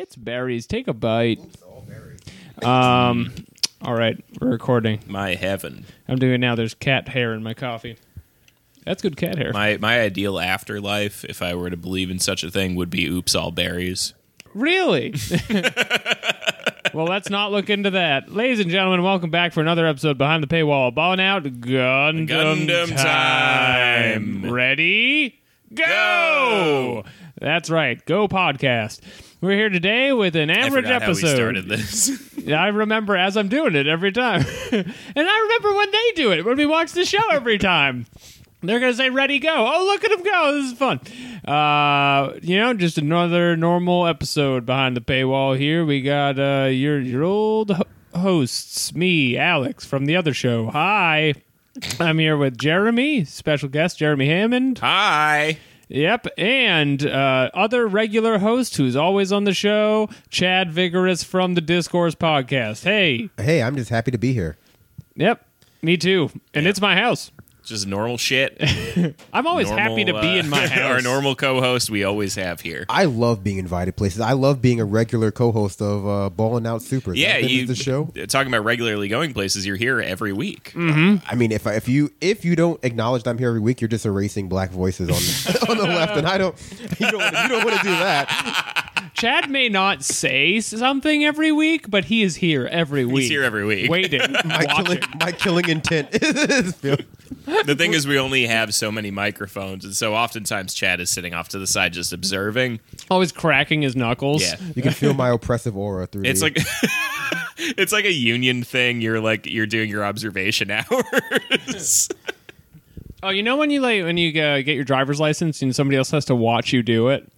It's berries. Take a bite. Oops, all berries. All right, we're recording. My heaven. I'm doing it now. There's cat hair in my coffee. That's good cat hair. My ideal afterlife, if I were to believe in such a thing, would be oops, all berries. Really? Well, let's not look into that. Ladies and gentlemen, welcome back for another episode Behind the Paywall. Balling out Gundam time. Ready? Go! That's right. Go podcast. We're here today with an average I forgot episode. how we started this. I remember as I'm doing it every time. And I remember when they do it, when we watch the show every time. They're going to say, ready, go. Oh, look at them go. This is fun. Just another normal episode Behind the Paywall here. We got your old hosts, me, Alex, from the other show. Hi. I'm here with Jeremy, special guest, Jeremy Hammond. Hi. Yep, and other regular host who's always on the show, Chad Vigorous from the Discourse Podcast. Hey. Hey, I'm just happy to be here. Yep, me too. And it's my house. Just normal shit. I'm always happy to be in my house. Our normal co-host we always have here. I love being invited places. I love being a regular co-host of Ballin' Out Supers. Yeah, the show. Talking about regularly going places, you're here every week. I mean, if you don't acknowledge that I'm here every week, you're just erasing black voices on on the left, and you don't want to do that. Chad may not say something every week, but he is here every week. He's here every week. Waiting, watching. My killing intent is The thing is, we only have so many microphones, and so oftentimes Chad is sitting off to the side just observing. Always cracking his knuckles. Yeah. You can feel my oppressive aura through. It's like it's like a union thing. You're doing your observation hours. Oh, you know when you get your driver's license and somebody else has to watch you do it?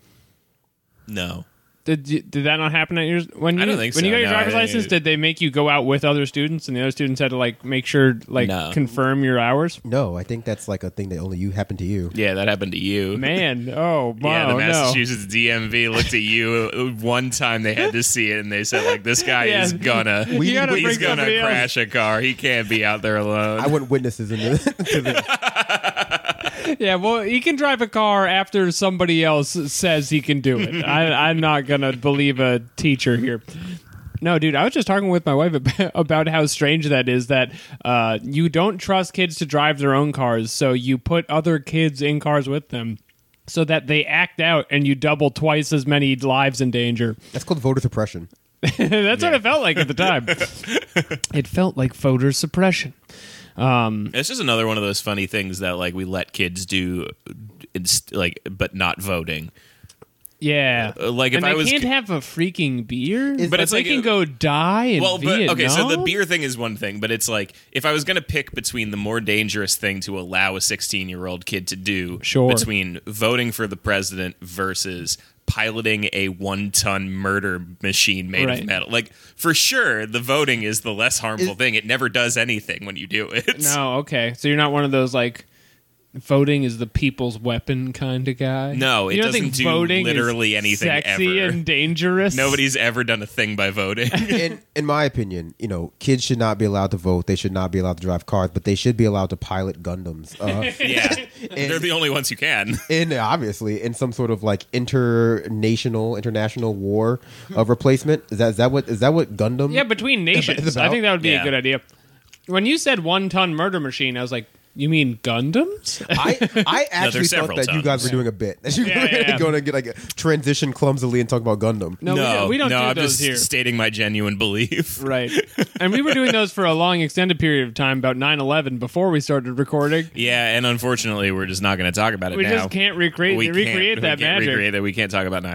No. Did that not happen at yours? I don't think so. When you got your No, driver's license, did they make you go out with other students, and the other students had to make sure No. confirm your hours? No, I think that's like a thing that only you happen to you. Yeah, that happened to you. Man, oh wow, Yeah, the no. Massachusetts DMV looked at you one time. They had to see it, and they said, "This guy Yeah. is gonna You gotta he's bring gonna somebody else." crash a car. He can't be out there alone." I want witnesses into this. Yeah, well, he can drive a car after somebody else says he can do it. I'm not gonna believe a teacher here. No, dude, I was just talking with my wife about how strange that is, that you don't trust kids to drive their own cars, so you put other kids in cars with them so that they act out and you double twice as many lives in danger. That's called voter suppression. That's what it felt like at the time. It felt like voter suppression. It's just another one of those funny things that we let kids do, but not voting. Yeah, If and I they was can't have a freaking beer, But it's they like can go die in Vietnam. okay, so the beer thing is one thing, but it's if I was going to pick between the more dangerous thing to allow a 16-year-old kid to do, Sure. between voting for the president versus piloting a 1-ton murder machine made Right. of metal. For sure, the voting is the less harmful thing. It never does anything when you do it. No, okay, so you're not one of those voting is the people's weapon kind of guy. No, it you don't doesn't think do voting literally is anything sexy ever. and dangerous. Nobody's ever done a thing by voting. In my opinion, kids should not be allowed to vote. They should not be allowed to drive cars, but they should be allowed to pilot Gundams. Yeah. They're the only ones who can. And obviously, in some sort of international war of replacement. Is that what Gundam? Yeah, between nations. It's about- I think that would be Yeah. a good idea. When you said 1-ton murder machine, I was like, you mean Gundams? I actually thought several that you guys were doing a bit. That you were Yeah. going to get transition clumsily and talk about Gundam. No, we don't do I'm those just here. stating my genuine belief. Right. And we were doing those for a long extended period of time, about 9/11, before we started recording. Yeah, and unfortunately, we're just not going to talk about it We now. just can't recreate that magic. Recreate that. We can't talk about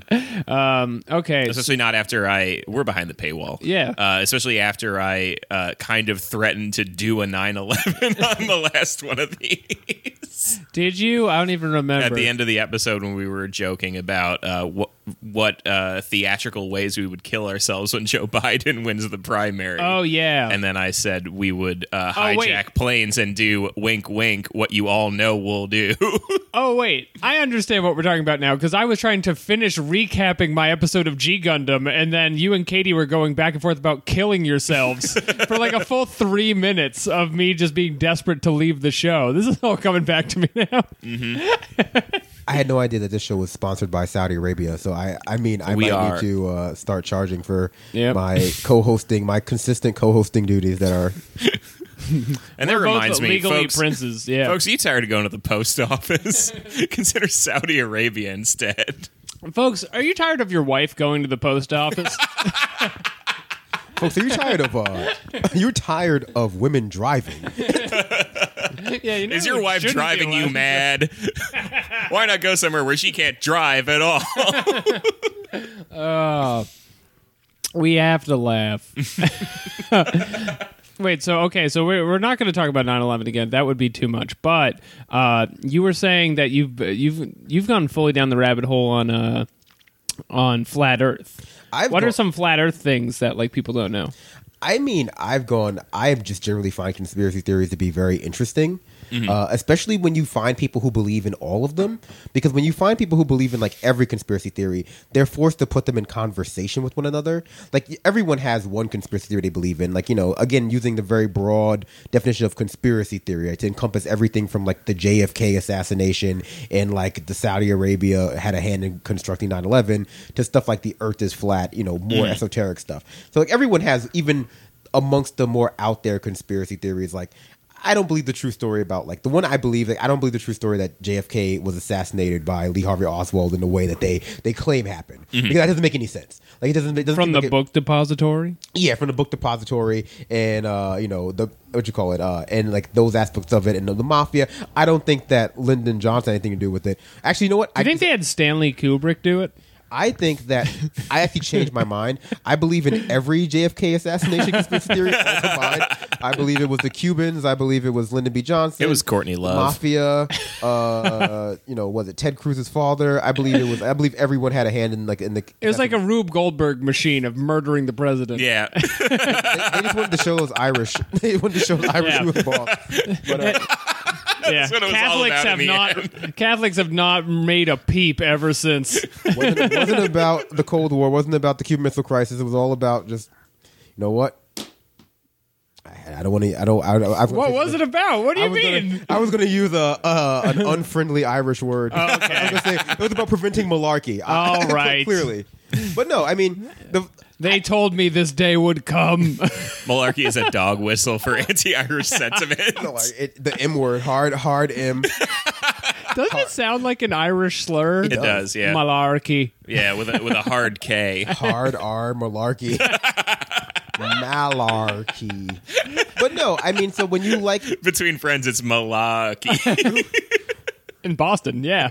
9/11, Okay. especially not after we're behind the paywall. Yeah. Especially after I kind of threatened to do a 9/11 on the last one of these. Did you? I don't even remember. At the end of the episode, when we were joking about what theatrical ways we would kill ourselves when Joe Biden wins the primary. Oh, yeah. And then I said we would wait. hijack planes and do wink, wink, what you all know we'll do. Oh, wait. I understand what we're talking about now, because I was trying to finish recapping my episode of G Gundam, and then you and Katie were going back and forth about killing yourselves for a full 3 minutes of me just being desperate to leave the show. This is all coming back to me now. Mm-hmm. I had no idea that this show was sponsored by Saudi Arabia. So I mean, I We might are. need to start charging for Yep. my co-hosting, my consistent co-hosting duties that are. And that We're both reminds me, legally folks, princes. Yeah, folks, are you tired of going to the post office? Consider Saudi Arabia instead. folks, are you tired of your wife going to the post office? Folks, are you tired of you're tired of women driving? Yeah, you know Is your it wife shouldn't be driving you allowed. mad? Why not go somewhere where she can't drive at all? We have to laugh. Wait, so we're not going to talk about 9/11 again. That would be too much. But you were saying that you've gone fully down the rabbit hole on flat Earth. What are some flat Earth things that like people don't know? I mean, I just generally find conspiracy theories to be very interesting, especially when you find people who believe in all of them. Because when you find people who believe in like every conspiracy theory, they're forced to put them in conversation with one another. Like everyone has one conspiracy theory they believe in. Like, you know, again, using the very broad definition of conspiracy theory, right, to encompass everything from like the JFK assassination and like the Saudi Arabia had a hand in constructing 9/11 to stuff like the Earth is flat, you know, more esoteric stuff. So like everyone has, even amongst the more out there conspiracy theories, like I don't believe the true story about like the one I believe, like I don't believe the true story that JFK was assassinated by Lee Harvey Oswald in the way that they claim happened, because that doesn't make any sense. Like it doesn't From seem the like book depository? yeah, from the book depository and you know, the what you call it, and like those aspects of it and the mafia. I don't think that Lyndon Johnson had anything to do with it. Actually, you know what? I think they had Stanley Kubrick do it. I think that I actually changed my mind. I believe in every JFK assassination conspiracy theory all combined. I believe it was the Cubans. I believe it was Lyndon B. Johnson. It was Courtney Love. Mafia. You know, was it Ted Cruz's father? I believe it was. I believe everyone had a hand in the. It was like a Rube Goldberg machine of murdering the president. Yeah. They just wanted to show us Irish. They wanted to show us Irish who was the boss. But, Yeah. what it was all about in the Catholics have not made a peep ever since. wasn't about the Cold War. Wasn't about the Cuban Missile Crisis. It was all about just, you know what? I don't want to. I don't. What was it about? What do you mean? I was going to use an unfriendly Irish word. Oh, okay. I was going to say it was about preventing malarkey. All right. Clearly, but no. I mean, They told me this day would come. Malarkey is a dog whistle for anti-Irish sentiment. the M word, hard M. Doesn't it sound like an Irish slur? It does, yeah. Malarkey. Yeah, with a hard K. Hard R malarkey. Malarkey. But no, I mean, so when you like Between friends, it's Malarkey. In Boston, yeah.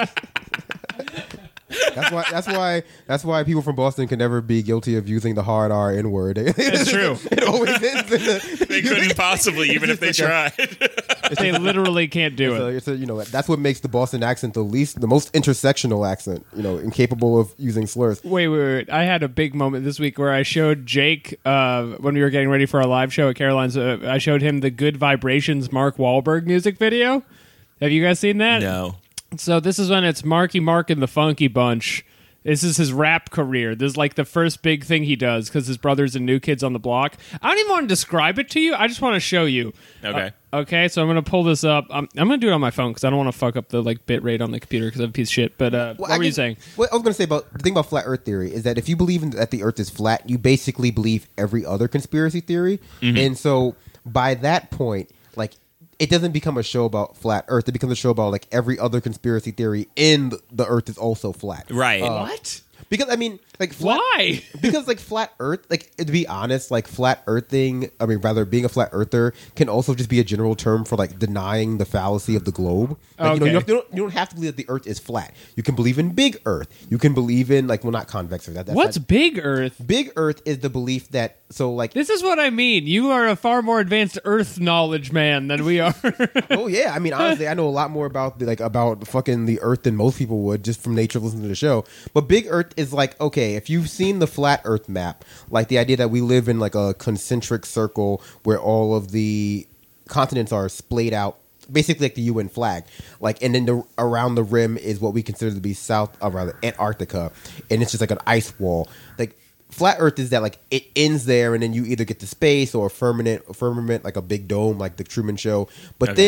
That's why people from Boston can never be guilty of using the hard R N word. That's true. It always ends in the. They couldn't possibly, even if they tried. They literally can't do it. It's a, you know, that's what makes the Boston accent the most intersectional accent. You know, incapable of using slurs. Wait. I had a big moment this week where I showed Jake, when we were getting ready for our live show at Caroline's, I showed him the Good Vibrations Mark Wahlberg music video. Have you guys seen that? No. So this is when it's Marky Mark and the Funky Bunch. This is his rap career. This is like the first big thing he does because his brother's in New Kids on the Block. I don't even want to describe it to you. I just want to show you. Okay. Okay, so I'm going to pull this up. I'm going to do it on my phone because I don't want to fuck up the like bit rate on the computer because I'm a piece of shit. But what were you saying? What I was going to say about the thing about flat Earth theory is that if you believe that the Earth is flat, you basically believe every other conspiracy theory, and so by that point, like. It doesn't become a show about flat Earth. It becomes a show about like every other conspiracy theory in the Earth is also flat. Right. What? Because I mean, like flat, Why? Because like flat Earth, like to be honest, like flat earthing. I mean, rather being a flat earther can also just be a general term for like denying the fallacy of the globe. Like, Okay. you don't have to believe that the Earth is flat. You can believe in big Earth. You can believe in like not convex Earth. What's Big Earth? Big Earth is the belief that like This is what I mean. You are a far more advanced Earth knowledge man than we are. oh yeah, I mean honestly, I know a lot more about about fucking the Earth than most people would just from nature of listening to the show. But Big Earth is like, okay, if you've seen the flat Earth map, like the idea that we live in like a concentric circle where all of the continents are splayed out, basically like the UN flag, like, and then around the rim is what we consider to be Antarctica, and it's just like an ice wall. Like flat Earth is that like it ends there, and then you either get to space or a firmament like a big dome, like the Truman Show. But Okay.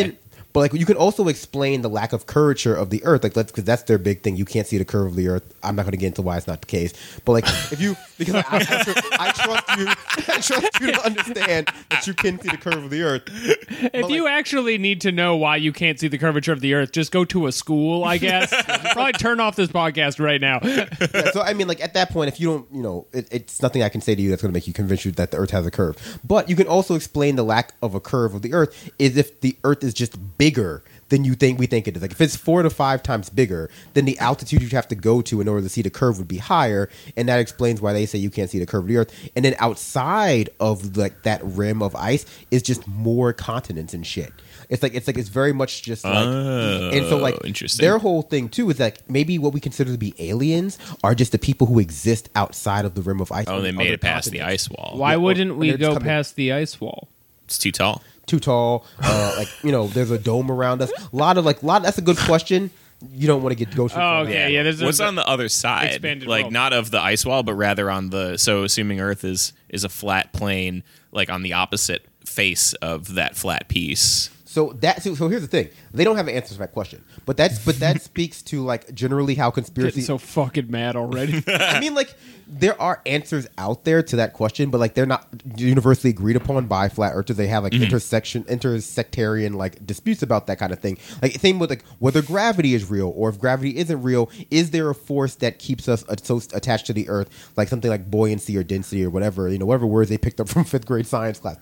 But like you can also explain the lack of curvature of the Earth, like because that's their big thing. You can't see the curve of the Earth. I'm not going to get into why it's not the case, but like if you because I trust you to understand that you can see the curve of the Earth. If you actually need to know why you can't see the curvature of the Earth, just go to a school, I guess. Probably turn off this podcast right now. Yeah, so I mean, like at that point, if you don't, it's nothing I can say to you that's going to make you convince you that the Earth has a curve. But you can also explain the lack of a curve of the Earth is if the Earth is just bigger than we think it is. Like if it's 4 to 5 times bigger, then the altitude you'd have to go to in order to see the curve would be higher, and that explains why they say you can't see the curve of the Earth. And then outside of like that rim of ice is just more continents and shit. It's very much just like, and so like interesting. Their whole thing too is like maybe what we consider to be aliens are just the people who exist outside of the rim of ice. Oh, they made it past the ice wall. Why wouldn't we they're just go coming- past the ice wall? It's too tall. Too tall, there's a dome around us. That's a good question. You don't want to go too far. Oh, okay, yeah. There's What's on the other side? expanded Like world. not of the ice wall, but rather on the. So assuming Earth is a flat plane, like on the opposite face of that flat piece. So here's the thing. They don't have an answer to that question. But that speaks to like generally how Getting conspiracy so fucking mad already. I mean, like, there are answers out there to that question, but like they're not universally agreed upon by flat earthers. They have like intersectarian like disputes about that kind of thing. Like same with like whether gravity is real or if gravity isn't real. Is there a force that keeps us so attached to the Earth, like something like buoyancy or density or whatever whatever words they picked up from 5th grade science class?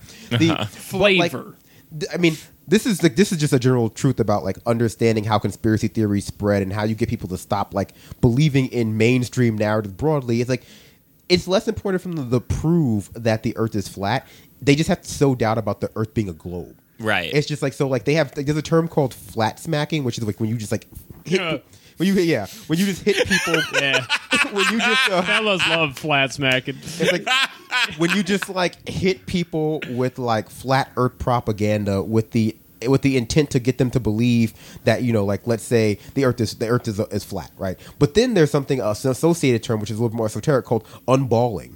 Flavor. I mean, this is just a general truth about like understanding how conspiracy theories spread and how you get people to stop like believing in mainstream narrative broadly. It's like it's less important for them to prove that the Earth is flat. They just have to sow doubt about the Earth being a globe. Right. It's just like so like they have there's a term called flat smacking, which is like when you just like hit when you just hit people. Yeah. When you just Fellas love flat smacking. it's like when you just like hit people with like flat Earth propaganda with the intent to get them to believe that like let's say the Earth is flat, right? But then there's something else, an associated term which is a little more esoteric called unballing.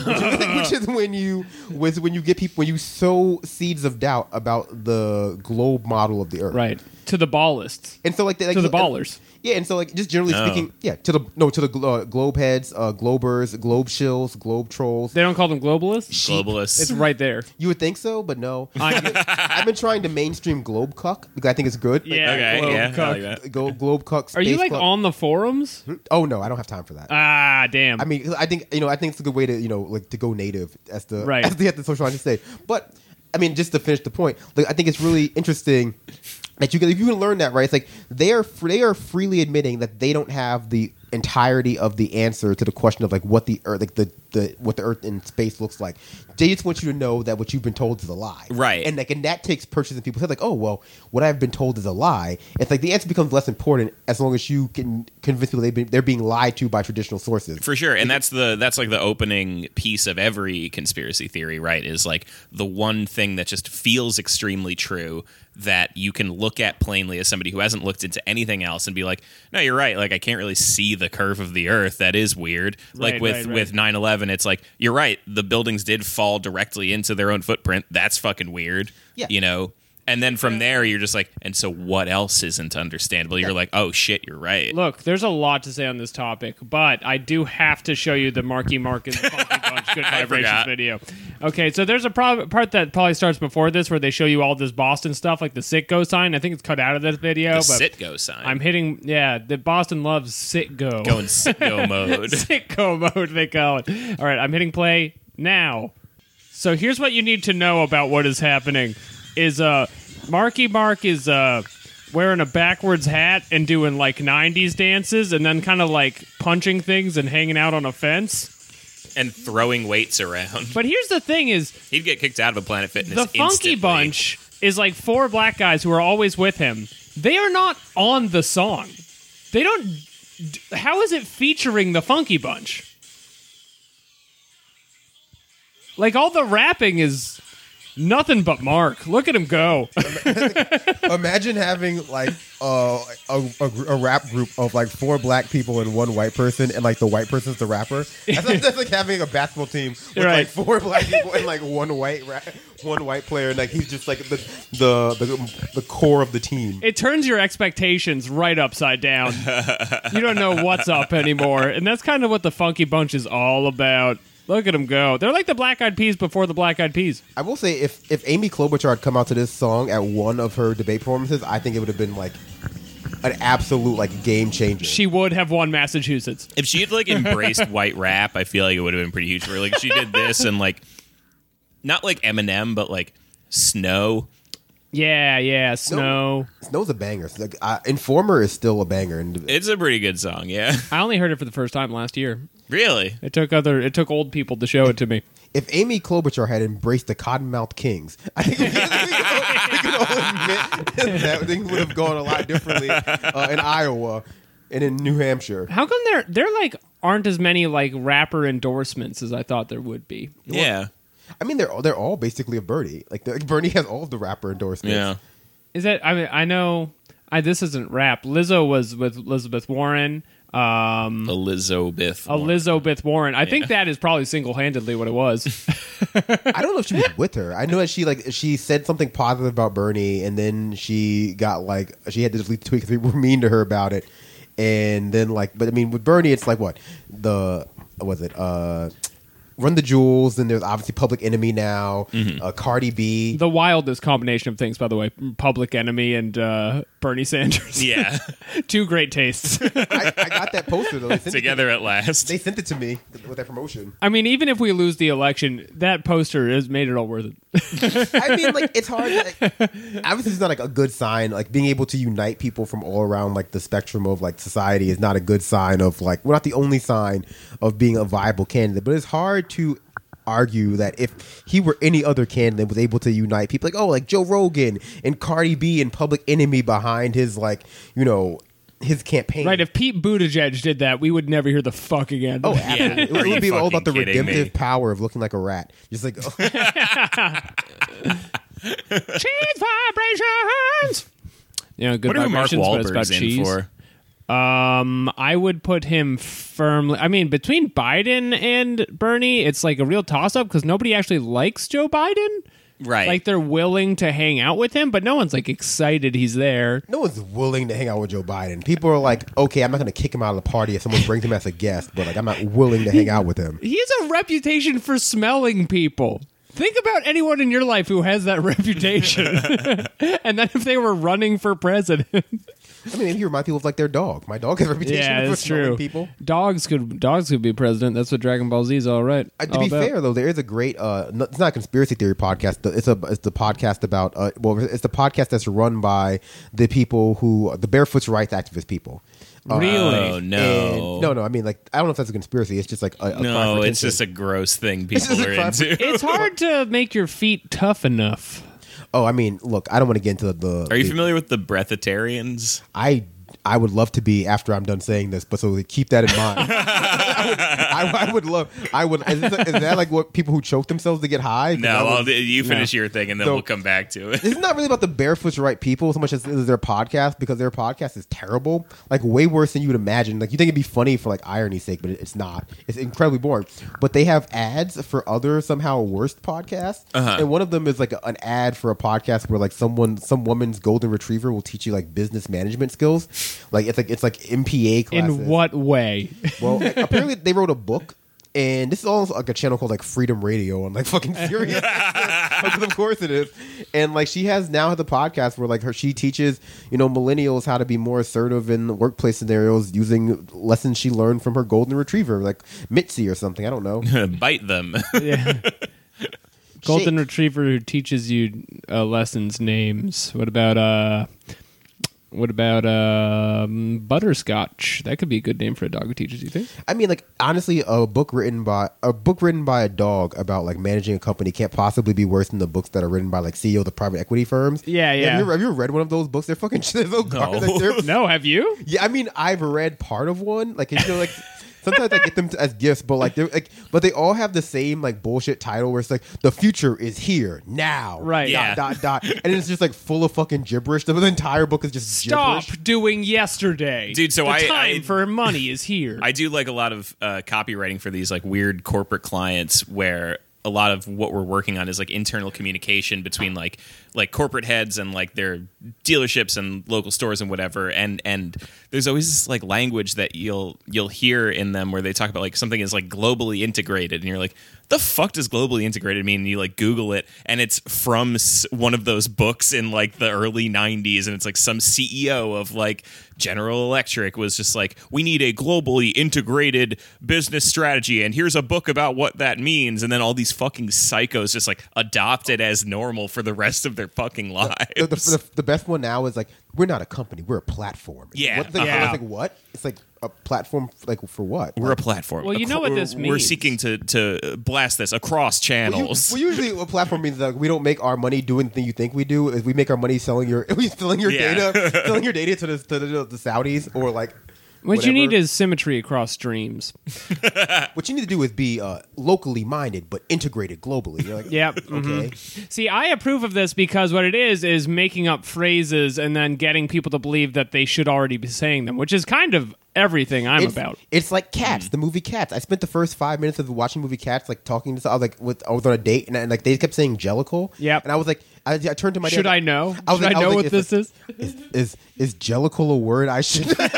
Which is when you get people when you sow seeds of doubt about the globe model of the Earth, Right. To the ballists. And so like To the ballers. Yeah, and so like just generally speaking, to the globe heads, globers, globe shills, globe trolls. They don't call them globalists? Globalists. It's right there. You would think so, but no. I've been trying to mainstream globe cuck because I think it's good. Yeah. Okay, globe yeah, I cuck. like that. Globe cuck. Are you space like cuck. on the forums? Oh no, I don't have time for that. Ah, damn. I mean, I think it's a good way to like to go native as the Right. as the social scientists say. But I mean, just to finish the point, like I think it's really interesting that you can learn that, right? It's like they are freely admitting that they don't have the entirety of the answer to the question of like what the Earth, like what the Earth in space looks like. They just want you to know that what you've been told is a lie, Right? And that takes purchase in people's head. Like, oh well, what I've been told is a lie. It's like the answer becomes less important as long as you can convince people they're being lied to by traditional sources. For sure, and that's like the opening piece of every conspiracy theory, right? Is like the one thing that just feels extremely true that you can look at plainly as somebody who hasn't looked into anything else and be like, no, you're right. Like I can't really see the curve of the Earth. That is weird. Like Right, with right. 9/11, it's like you're right. The buildings did fall directly into their own footprint. That's fucking weird. Yeah. And then from there, you're just like, and so what else isn't understandable? You're like, oh shit, you're right. Look, there's a lot to say on this topic, but I do have to show you the Marky Mark and the Funky Bunch Good Vibrations forgot. video. Okay, so there's a part that probably starts before this where they show you all this Boston stuff, like the Sitgo sign. I think it's cut out of this video, The but Sitgo sign. I'm hitting, the Boston loves Sitgo. going Sitgo mode. Sitgo mode, they call it. All right, I'm hitting play now. So here's what you need to know about what is happening. Is Marky Mark is wearing a backwards hat and doing like 90s dances and then kind of like punching things and hanging out on a fence. And throwing weights around. But here's the thing is He'd get kicked out of a Planet Fitness the Funky instantly. Bunch is like 4 black guys who are always with him. They are not on the song. They don't... How is it featuring the Funky Bunch? Like all the rapping is Nothing but Mark. Look at him go. Imagine having like a rap group of like 4 black people and 1 white person, and like the white person's the rapper. That's like having a basketball team with Right. like 4 black people and like 1 white player, and like he's just like the core of the team. It turns your expectations right upside down. You don't know what's up anymore. And that's kind of what the Funky Bunch is all about. Look at them go. They're like the Black Eyed Peas before the Black Eyed Peas. I will say, if Amy Klobuchar had come out to this song at one of her debate performances, I think it would have been like an absolute like game changer. She would have won Massachusetts. If she had like embraced white rap, I feel like it would have been pretty huge for her. Like she did this and like not like Eminem, but like Snow. Yeah, Snow. Snow's a banger. Like, Informer is still a banger, and It's a pretty good song, yeah. I only heard it for the first time last year. Really? It took old people to show it to me. if Amy Klobuchar had embraced the Cottonmouth Kings, I think we can all admit that things would have gone a lot differently in Iowa and in New Hampshire. How come there like aren't as many like rapper endorsements as I thought there would be? Yeah. I mean, they're all basically a Bernie. Like Bernie has all of the rapper endorsements. Yeah. Is that? I mean, I know. this isn't rap. Lizzo was with Elizabeth Warren. Elizabeth Warren. I think that is probably single-handedly what it was. I don't know if she was with her. I know that she said something positive about Bernie, and then she got she had to delete the tweets. People were mean to her about it, and then but I mean with Bernie, it's like what was it? Run the Jewels, then there's obviously Public Enemy now, Cardi B. The wildest combination of things, by the way. Public Enemy and Bernie Sanders. Yeah. Two great tastes. I got that poster, though. They sent Together at last. They sent it to me with that promotion. I mean, even if we lose the election, that poster has made it all worth it. I mean, it's hard. Obviously, it's not a good sign. Being able to unite people from all around the spectrum of society is not a good sign of we're not the only sign of being a viable candidate. But it's hard to argue that if he were any other candidate was able to unite people like Joe Rogan and Cardi B and Public Enemy behind his his campaign. Right, if Pete Buttigieg did that, we would never hear the fuck again. Oh, absolutely. Yeah. It would be all about the Kidding redemptive me? power of looking like a rat. Just Cheese vibrations! Good What are Mark vibrations, but it's about Wahlberg's in cheese. for? I would put him firmly. I mean, between Biden and Bernie, it's a real toss-up because nobody actually likes Joe Biden. Right. They're willing to hang out with him, but no one's excited he's there. no one's willing to hang out with Joe Biden. People are okay, I'm not going to kick him out of the party if someone brings him as a guest, but I'm not willing to hang out with him. He has a reputation for smelling people. Think about anyone in your life who has that reputation. And then if they were running for president. I mean, maybe you remind people of their dog. My dog has a reputation Yeah, for that's smelling true. people. Dogs could be president. That's what Dragon Ball Z is all right. To be fair, though, there is a great. It's not a conspiracy theory podcast. It's the podcast about. It's the podcast that's run by the people the Barefoot's Rights activist people. Really? Oh, no. No. I mean, I don't know if that's a conspiracy. It's just a No, cry for it's just a gross thing people just a are cry for- into. It's hard to make your feet tough enough. Oh, I mean, look, I don't want to get into the. Are you familiar with the breatharians? I would love to be after I'm done saying this, but so keep that in mind. I would love. Is that what people who choke themselves to get high? No, you finish your thing and then we'll come back to it. It's not really about the Barefoot's Right people so much as their podcast, because their podcast is terrible, way worse than you would imagine. You think it'd be funny for irony's sake, but it's not. It's incredibly boring. But they have ads for other somehow worse podcasts, and one of them is an ad for a podcast where some woman's golden retriever will teach you business management skills. It's MPA classes. In what way? Well, apparently they wrote a book, and this is all a channel called Freedom Radio on fucking Sirius. Of course it is. And she has now the podcast where she teaches millennials how to be more assertive in workplace scenarios using lessons she learned from her golden retriever, Mitzi or something. I don't know. Bite them. Yeah. Golden Shake. Retriever who teaches you lessons names. What about butterscotch? That could be a good name for a dog who teaches you things. I mean, honestly, a book written by a dog about managing a company can't possibly be worse than the books that are written by CEO of the private equity firms. Yeah. Have you ever read one of those books? They're fucking they're so garbage. No. They're- No, have you? Yeah, I mean, I've read part of one. Sometimes I get them as gifts, but like they're like, but they all have the same like bullshit title where it's like the future is here now, Right. Yeah. Dot, and it's just like full of fucking gibberish. The entire book is just Stop gibberish. doing yesterday. Dude, so the I- time for money is here. I do like a lot of copywriting for these like weird corporate clients where a lot of what we're working on is like internal communication between like corporate heads and like their dealerships and local stores and whatever, and there's always this like language that you'll hear in them where they talk about like something is like globally integrated, and you're like, the fuck does globally integrated mean? And you like Google it, and it's from one of those books in like the early 90s, and it's like some CEO of like General Electric was just like, we need a globally integrated business strategy, and here's a book about what that means, and then all these fucking psychos just like adopt it as normal for the rest of their fucking lives. The best one now is like, we're not a company, we're a platform. Yeah. What the, Yeah. It's like what? It's like a platform like for what? We're a platform. Well, you know what this We're means. seeking to blast this across channels. Well, usually what platform means that we don't make our money doing the thing you think we do. Is we make our money selling your Yeah. data, selling your data to the Saudis or like. What you whatever. need is symmetry across streams. What you need to do is be locally minded but integrated globally. You're like, Yep. okay. See, I approve of this because what it is making up phrases and then getting people to believe that they should already be saying them, which is kind of everything I'm about. It's like Cats, the movie Cats. I spent the first 5 minutes of watching the movie Cats, like talking to. I was on a date, and like they kept saying Jellicle. Yep. And I was like, I turned to my dad. Should I know? I was Should like- I know what it's this like, is? Is Jellicle a word I should know?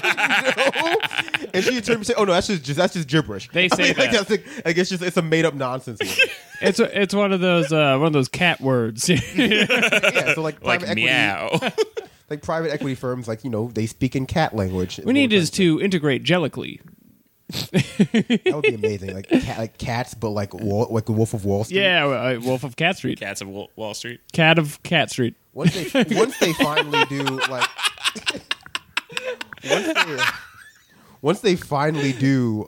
And she turned to me and said, "Oh no, that's just gibberish." They say like, that. like it's just it's a made up nonsense word. It's one of those cat words. Yeah, so like like private equity, meow. like private equity firms, like they speak in cat language. We need is to integrate Jellically. That would be amazing, like cats, but like the Wolf of Wall Street. Yeah, Wolf of Cat Street. Cats of Wall Street. Cat of Cat Street. Once they finally do like once they finally do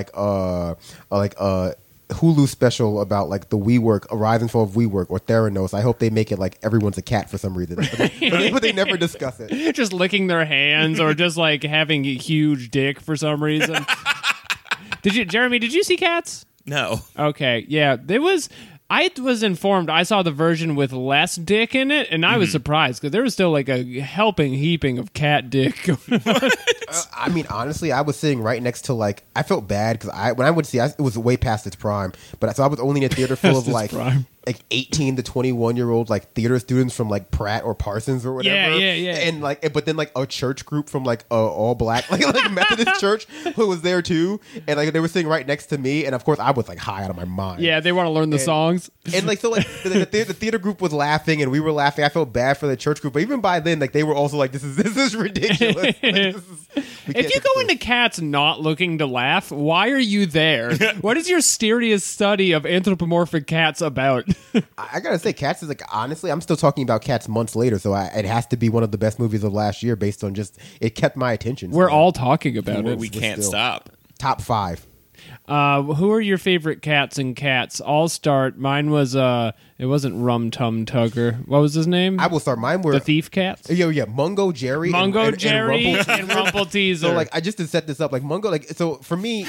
Hulu special about like the WeWork, a rise and fall of WeWork or Theranos. I hope they make it like everyone's a cat for some reason, but they never discuss it. Just licking their hands or just like having a huge dick for some reason. Jeremy, did you see Cats? No. Okay, yeah. I was informed I saw the version with less dick in it, and I was surprised because there was still like a heaping of cat dick going on. I mean, honestly, I was sitting right next to like I felt bad because when I would see it was way past its prime, but so I was only in a theater full of Past its prime. like 18 to 21-year-old like theater students from like Pratt or Parsons or whatever. Yeah. And like, but then like a church group from like all black like Methodist church who was there too, and like they were sitting right next to me, and of course I was like high out of my mind. Yeah, they want to learn the songs. And like so, like the theater group was laughing, and we were laughing. I felt bad for the church group, but even by then, like they were also like, "This is ridiculous." Like, If you go into Cats not looking to laugh, why are you there? What is your serious study of anthropomorphic cats about? I gotta say, Cats is like honestly, I'm still talking about Cats months later, so it has to be one of the best movies of last year based on just it kept my attention. We're all talking about it. We can't still- stop. top 5. Who are your favorite cats and cats? I'll start. Mine was it wasn't Rum Tum Tugger. What was his name? I will start. Mine were the Thief Cats. Yeah, Mungo Jerry, Mungo and Jerry Rumple. and Rumple Teaser. So like I just to set this up, like Mungo, like so for me,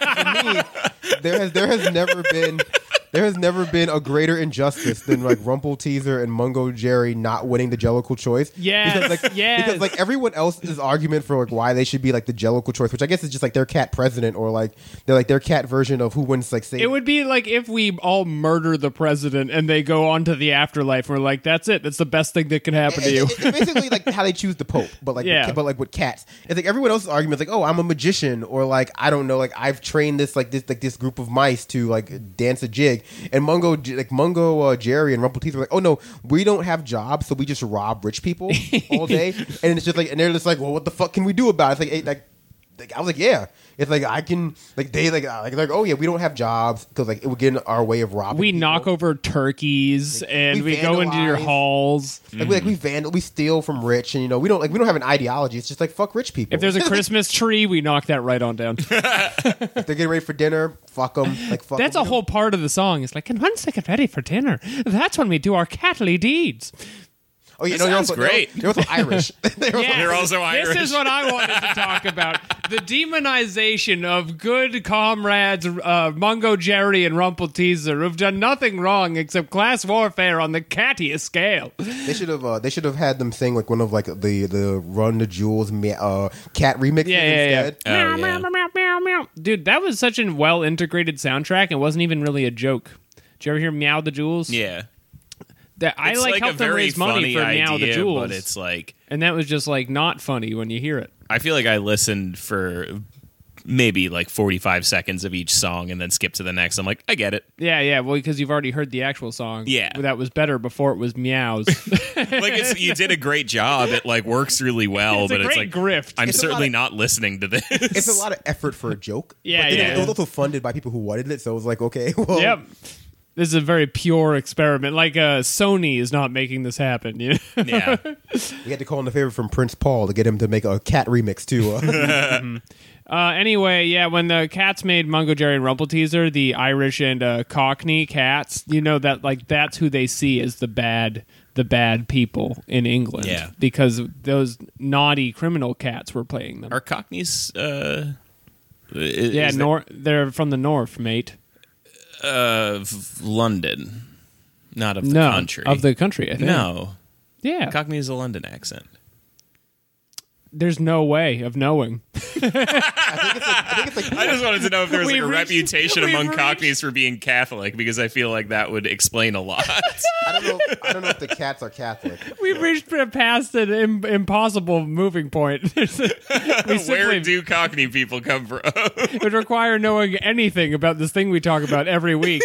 there has never been a greater injustice than like Rumple Teaser and Mungo Jerry not winning the Jellicle choice. Yes, because like everyone else's argument for like why they should be like the Jellicle choice, which I guess is just like their cat president or like their cat version of who wins like say. It would be like if we all murder the president and they go on to the afterlife. And we're like, that's it. That's the best thing that can happen to you. It's basically like how they choose the Pope, but like Yeah. with cats. It's like everyone else's argument is like, oh, I'm a magician, or like I don't know, like I've trained this group of mice to like dance a jig. And Mungo Jerry and Rumple Teaser were like, oh no, we don't have jobs, so we just rob rich people all day. And it's just like, and they're just like, well, what the fuck can we do about it? It's like I was like, yeah. It's like I can like they like oh yeah, we don't have jobs because like it would get in our way of robbing. We people. knock over turkeys and we we go into your vandalize. halls. Like we steal from rich, and we don't have an ideology. It's just like fuck rich people. If there's a Christmas tree, we knock that right on down. If they're getting ready for dinner, fuck them. Like fuck. That's 'em. a whole part of the song. It's like, and once they get ready for dinner, that's when we do our catly deeds. Oh yeah, That no, sounds great. They're also Irish. Yeah, They're also Irish. This is what I wanted to talk about. the demonization of good comrades Mungo Jerry and Rumpelteazer who've done nothing wrong except class warfare on the cattiest scale. They should have had them sing like one of like the Run the Jewels cat remixes instead. Meow, meow, meow, meow, meow. Dude, that was such a well integrated soundtrack. It wasn't even really a joke. Did you ever hear Meow the Jewels? Yeah. I It's like helped them raise money for Meow the idea, Jewels. but it's like, and that was just like not funny when you hear it. I feel like I listened for maybe like 45 seconds of each song and then skip to the next. I'm like, I get it. Yeah, well, because you've already heard the actual song. Yeah. That was better before it was meows. Like you did a great job. It like works really well, It's a but it's great like grift. I'm It's a certainly lot not listening to this. It's a lot of effort for a joke. Yeah, but then yeah. It was also funded by people who wanted it, so it was like, okay, well, Yep. This is a very pure experiment. Like Sony is not making this happen. You know? Yeah. we had to call in a favor from Prince Paul to get him to make a cat remix too. Anyway, yeah, when the Cats made Mungo Jerry and Rumpelteazer, the Irish and Cockney cats, you know that like that's who they see as the bad people in England. Yeah. Because those naughty criminal cats were playing them. Are Cockneys They're from the north, mate. of London, not of the No, country. of the country, I think. No. Yeah. Cockney is a London accent. There's no way of knowing. I think it's like I just wanted to know if there was like We've a reached- reputation we've among reached- Cockneys for being Catholic, because I feel like that would explain a lot. I don't know if the cats are Catholic. We've reached past an impossible moving point. We Where simply do Cockney people come from? would require knowing anything about this thing we talk about every week.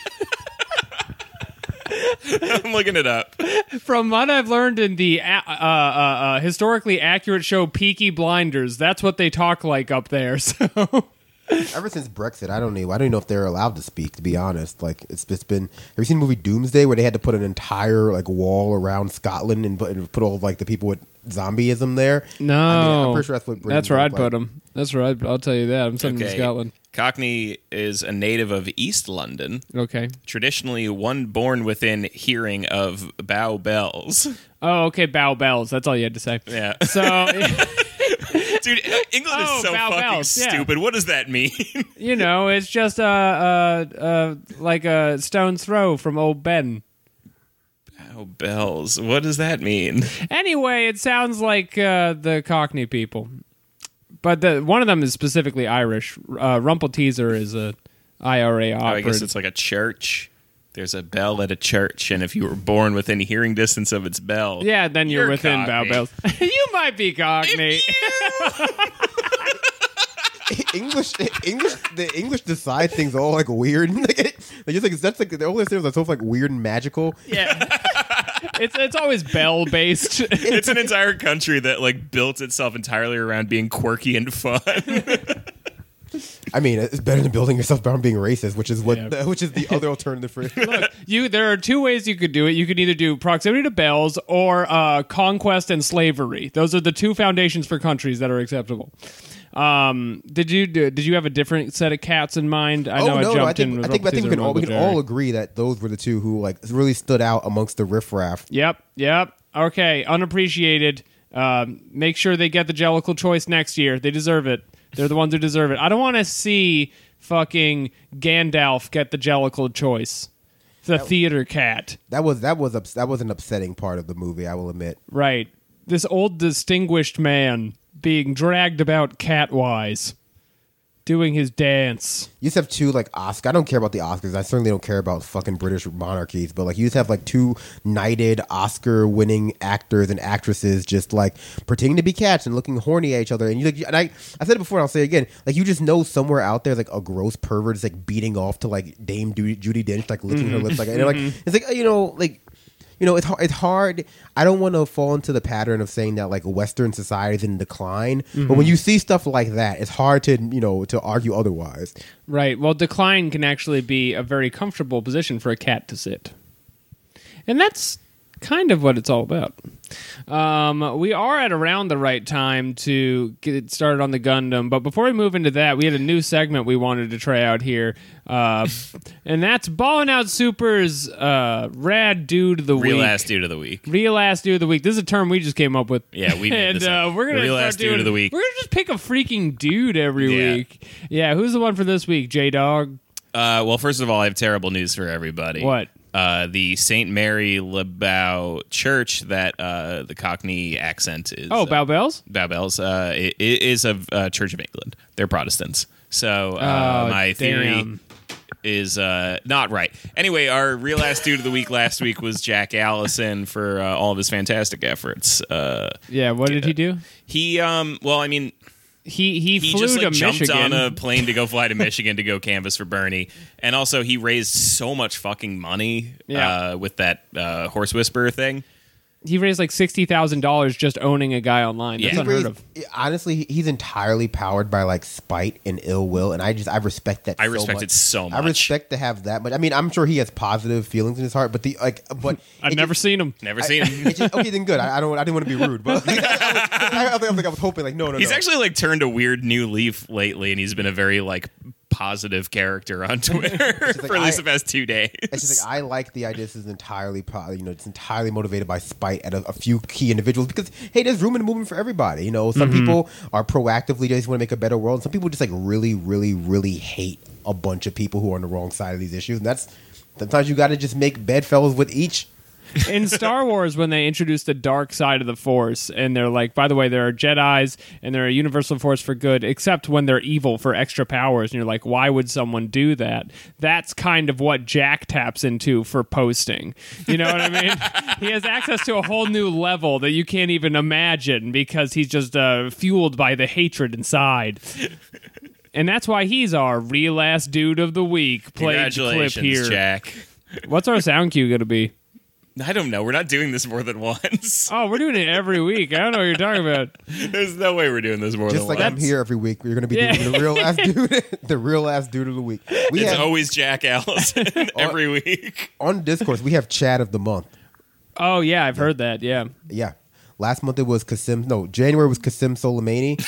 I'm looking it up. From what I've learned in the historically accurate show Peaky Blinders, that's what they talk like up there. So Ever since Brexit, I don't even know if they're allowed to speak. To be honest, like it's just been. Have you seen the movie Doomsday, where they had to put an entire like wall around Scotland and put all like the people with zombieism there? no, I mean, I'm pretty sure that's what. that's where I'd put them. That's where I'll tell you that. I'm sending to Okay. Scotland. Cockney is a native of East London, Okay. traditionally one born within hearing of Bow Bells. Oh, okay. Bow bells. That's all you had to say. Yeah. So, Dude, England Oh, is so Bow fucking Bells, yeah. stupid. What does that mean? you know, it's just like a stone's throw from Old Ben. Bow Bells. What does that mean? Anyway, it sounds like the Cockney people, but one of them is specifically Irish. Rumpelteazer is a IRA operative. I guess it's like a church. There's a bell at a church, and if you were born within hearing distance of its bell, yeah, then you're within Bow Cockney. Bells. You might be Cockney. The English decide things all like weird. They just like that's like the only things that's so like weird and magical. Yeah, it's always bell based. It's an entire country that like built itself entirely around being quirky and fun. I mean, it's better than building yourself around being racist, which is Yeah. which is the other alternative for. Look, there are two ways you could do it. You could either do proximity to bells or conquest and slavery. Those are the two foundations for countries that are acceptable. Did you have a different set of cats in mind? I know I jumped in. With I think we Rumpelteazer can and all Mungo-Jerry. agree that those were the two who like really stood out amongst the riffraff. Yep. Okay, unappreciated. Make sure they get the Jellicle choice next year. They deserve it. They're the ones who deserve it. I don't want to see fucking Gandalf get the Jellicle choice. The theater cat. That was an upsetting part of the movie, I will admit. Right. This old distinguished man being dragged about cat-wise, doing his dance. You just have two like Oscar. I don't care about the Oscars. I certainly don't care about fucking British monarchies. But like you just have like two knighted Oscar-winning actors and actresses just like pretending to be cats and looking horny at each other. And you like, and I said it before, and I'll say it again. Like you just know somewhere out there like a gross pervert is like beating off to like Dame Judi Dench, like licking her lips, like and you're like it's like it's hard. I don't want to fall into the pattern of saying that like Western society is in decline. But when you see stuff like that, it's hard to to argue otherwise. Right. Well, decline can actually be a very comfortable position for a cat to sit. And that's kind of what it's all about. We are at around the right time to get started on the Gundam, but before we move into that, we had a new segment we wanted to try out here, and that's Ballin' Out Super's Rad Dude of the Week. Real ass dude of the week. Real ass dude of the week. This is a term we just came up with. Yeah, we made and this up. we're gonna Real start ass dude doing, of the week. We're gonna just pick a freaking dude every Yeah. week. Yeah, who's the one for this week? J Dog. Well, first of all, I have terrible news for everybody. What? The St. Mary Lebau Church that the Cockney accent is. Oh, Bow Bells. Bowbells. It is of Church of England. They're Protestants. So my theory damn. is not right. Anyway, our real ass dude of the week last week was Jack Allison for all of his fantastic efforts. Yeah, what did he do? He well, I mean, He flew just to jumped Michigan. on a plane to go fly to Michigan to go canvass for Bernie, and also he raised so much fucking money with that horse whisperer thing. He raised like $60,000 just owning a guy online. That's Yeah. unheard of. Honestly, he's entirely powered by like spite and ill will, and I respect that. I respect it so much. I respect to have that, but I mean, I'm sure he has positive feelings in his heart. But I've never seen him. Never seen him. Okay, then good. I didn't want to be rude, but I was hoping like no. He's actually like turned a weird new leaf lately, and he's been a very like positive character on Twitter for at least the past 2 days. It's just like I like the idea. This is entirely, it's entirely motivated by spite at a few key individuals because hey, there's room in the movement for everybody. You know, some people are proactively they just want to make a better world. Some people just like really, really, really hate a bunch of people who are on the wrong side of these issues, and that's sometimes you got to just make bedfellows with each. In Star Wars, when they introduced the dark side of the Force, and they're like, by the way, there are Jedis and they're a universal force for good, except when they're evil for extra powers. And you're like, why would someone do that? That's kind of what Jack taps into for posting. You know what I mean? He has access to a whole new level that you can't even imagine because he's just fueled by the hatred inside. And that's why he's our real ass dude of the week. Played the clip Congratulations, here. Jack. What's our sound cue going to be? I don't know. We're not doing this more than once. Oh, we're doing it every week. I don't know what you're talking about. There's no way we're doing this more Just than like once. I'm here every week, we're going to be doing the real ass dude, the real ass dude of the week. It's always Jack Allison every week. On Discourse. We have Chad of the month. Oh, yeah, I've heard that. Yeah. Yeah. Last month it was Kasim. No, January was Kasim Soleimani.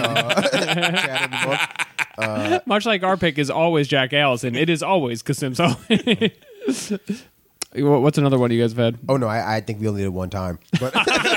Chad of the month. Much like our pick is always Jack Allison, it is always Kasim Sullivan. What's another one you guys have had? Oh no, I think we only did it one time. But,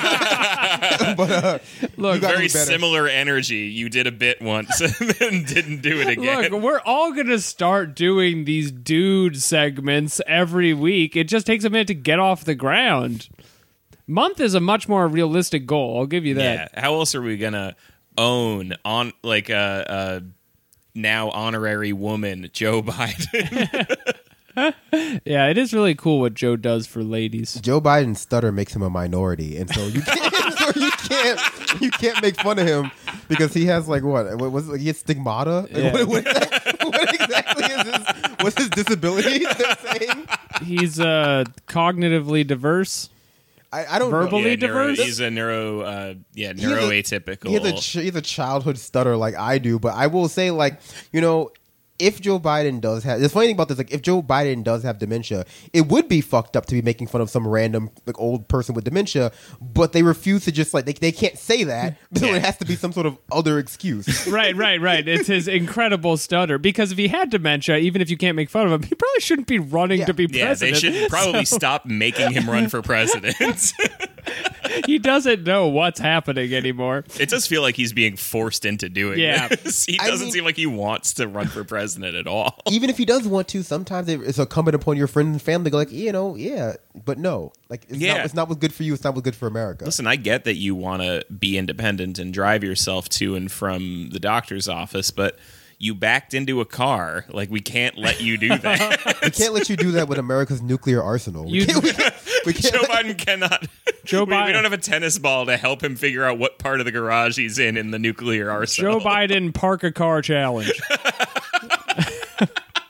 Look, you got Very me better. similar energy. You did a bit once and then didn't do it again. Look, we're all going to start doing these dude segments every week. It just takes a minute to get off the ground. Month is a much more realistic goal. I'll give you that. Yeah. How else are we gonna own on like a now honorary woman, Joe Biden? Yeah, it is really cool what Joe does for ladies. Joe Biden's stutter makes him a minority, and so you can't make fun of him because he has like what was he has stigmata? Yeah. What exactly is this? What's his disability? They're saying He's cognitively diverse. I don't Verbally know. Yeah, diverse? he's a neuroatypical. He has a childhood stutter like I do, but I will say like if Joe Biden does have, the funny thing about this, like if Joe Biden does have dementia, it would be fucked up to be making fun of some random like old person with dementia, but they refuse to just like they can't say that, so Yeah. it has to be some sort of other excuse. Right. It's his incredible stutter. Because if he had dementia, even if you can't make fun of him, he probably shouldn't be running to be Yeah, they president. should probably stop making him run for president. He doesn't know what's happening anymore. It does feel like he's being forced into doing Yeah. this. He I doesn't mean- seem like he wants to run for president at all. Even if he does want to, sometimes it's incumbent upon your friends and family to go like, yeah, but no, like it's not what's good for you. It's not what's good for America. Listen, I get that you want to be independent and drive yourself to and from the doctor's office, but you backed into a car. Like, we can't let you do that. We can't let you do that with America's nuclear arsenal. We can't Joe Biden cannot. Joe we Biden- don't have a tennis ball to help him figure out what part of the garage he's in the nuclear arsenal. Joe Biden park a car challenge.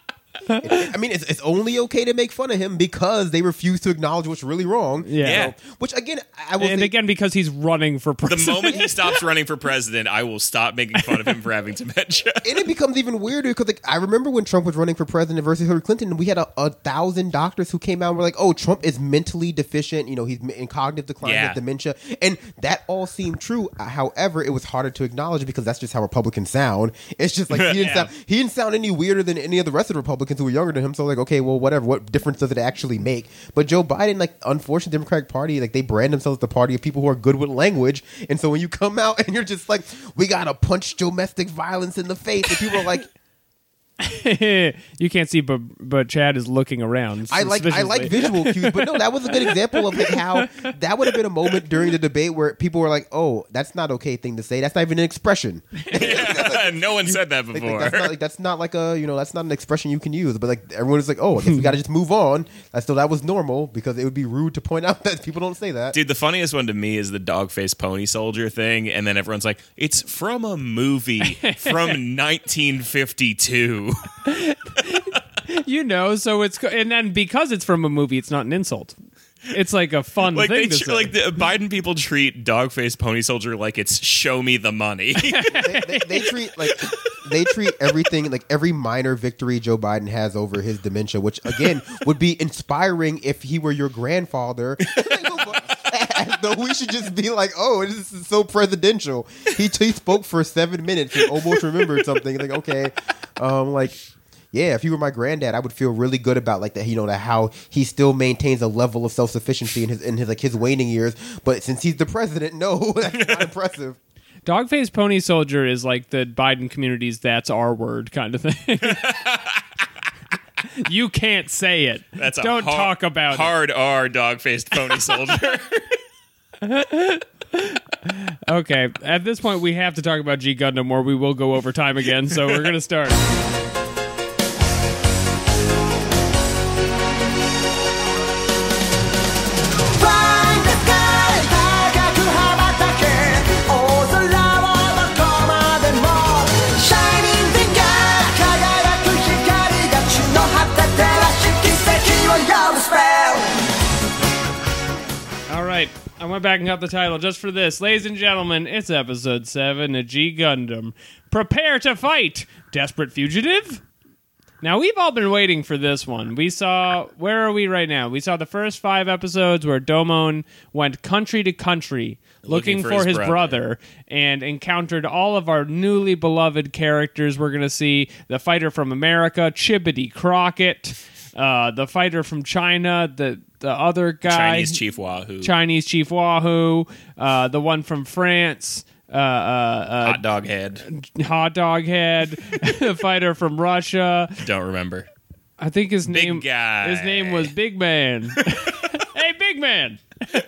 I mean, it's only okay to make fun of him because they refuse to acknowledge what's really wrong. Yeah. Which again, I will And say, again, because he's running for The president. moment he stops running for president, I will stop making fun of him for having dementia. and it becomes even weirder because I remember when Trump was running for president versus Hillary Clinton, we had 1,000 doctors who came out and were like, "Oh, Trump is mentally deficient. You know, he's in cognitive decline, Yeah. with dementia," and that all seemed true. However, it was harder to acknowledge because that's just how Republicans sound. It's just like he didn't sound any weirder than any of the rest of the Republicans who were younger than him. So like, okay, well, whatever. What difference does it actually make? But Joe Biden, like, unfortunately, the Democratic Party, like, they brand themselves the party of people who are good with language, and so when you come out and you're just like, we gotta punch domestic violence in the face, and people are like. You can't see, but Chad is looking around. I like suspiciously. visual cues, but no, that was a good example of like how that would have been a moment during the debate where people were like, "Oh, that's not okay thing to say. That's not even an expression. No one said that before. That's not like a that's not an expression you can use." But like everyone is like, "Oh, I guess we got to just move on." I thought that was normal because it would be rude to point out that people don't say that. Dude, the funniest one to me is the dog-faced pony soldier thing, and then everyone's like, it's from a movie from 1952. So it's and then because it's from a movie, it's not an insult. It's like a fun Like thing to say. like the Biden people treat dog-faced pony soldier like it's show me the money. they treat everything like every minor victory Joe Biden has over his dementia, which again would be inspiring if he were your grandfather. As though we should just be like, oh, this is so presidential. He spoke for 7 minutes and almost remembered something. Like, okay, yeah, if you were my granddad, I would feel really good about like that. That how he still maintains a level of self sufficiency in his waning years. But since he's the president, no, that's not impressive. Dog-faced pony soldier is like the Biden community's "that's our word" kind of thing. You can't say it. Don't talk about hard R dog-faced pony soldier. it. Okay, at this point, we have to talk about G Gundam, or we will go over time again. So we're gonna start. All right, I went back and got the title just for this. Ladies and gentlemen, it's episode 7 of G Gundam. Prepare to fight, Desperate Fugitive. Now, we've all been waiting for this one. We saw, where are we right now? We saw the first 5 episodes where Domon went country to country looking for his brother and encountered all of our newly beloved characters. We're going to see the fighter from America, Chibity Crockett, the fighter from China, the other guy, Chinese Chief Wahoo, the one from France, Hot dog head, the fighter from Russia. Don't remember. I think his name was Big Man. Hey, Big Man.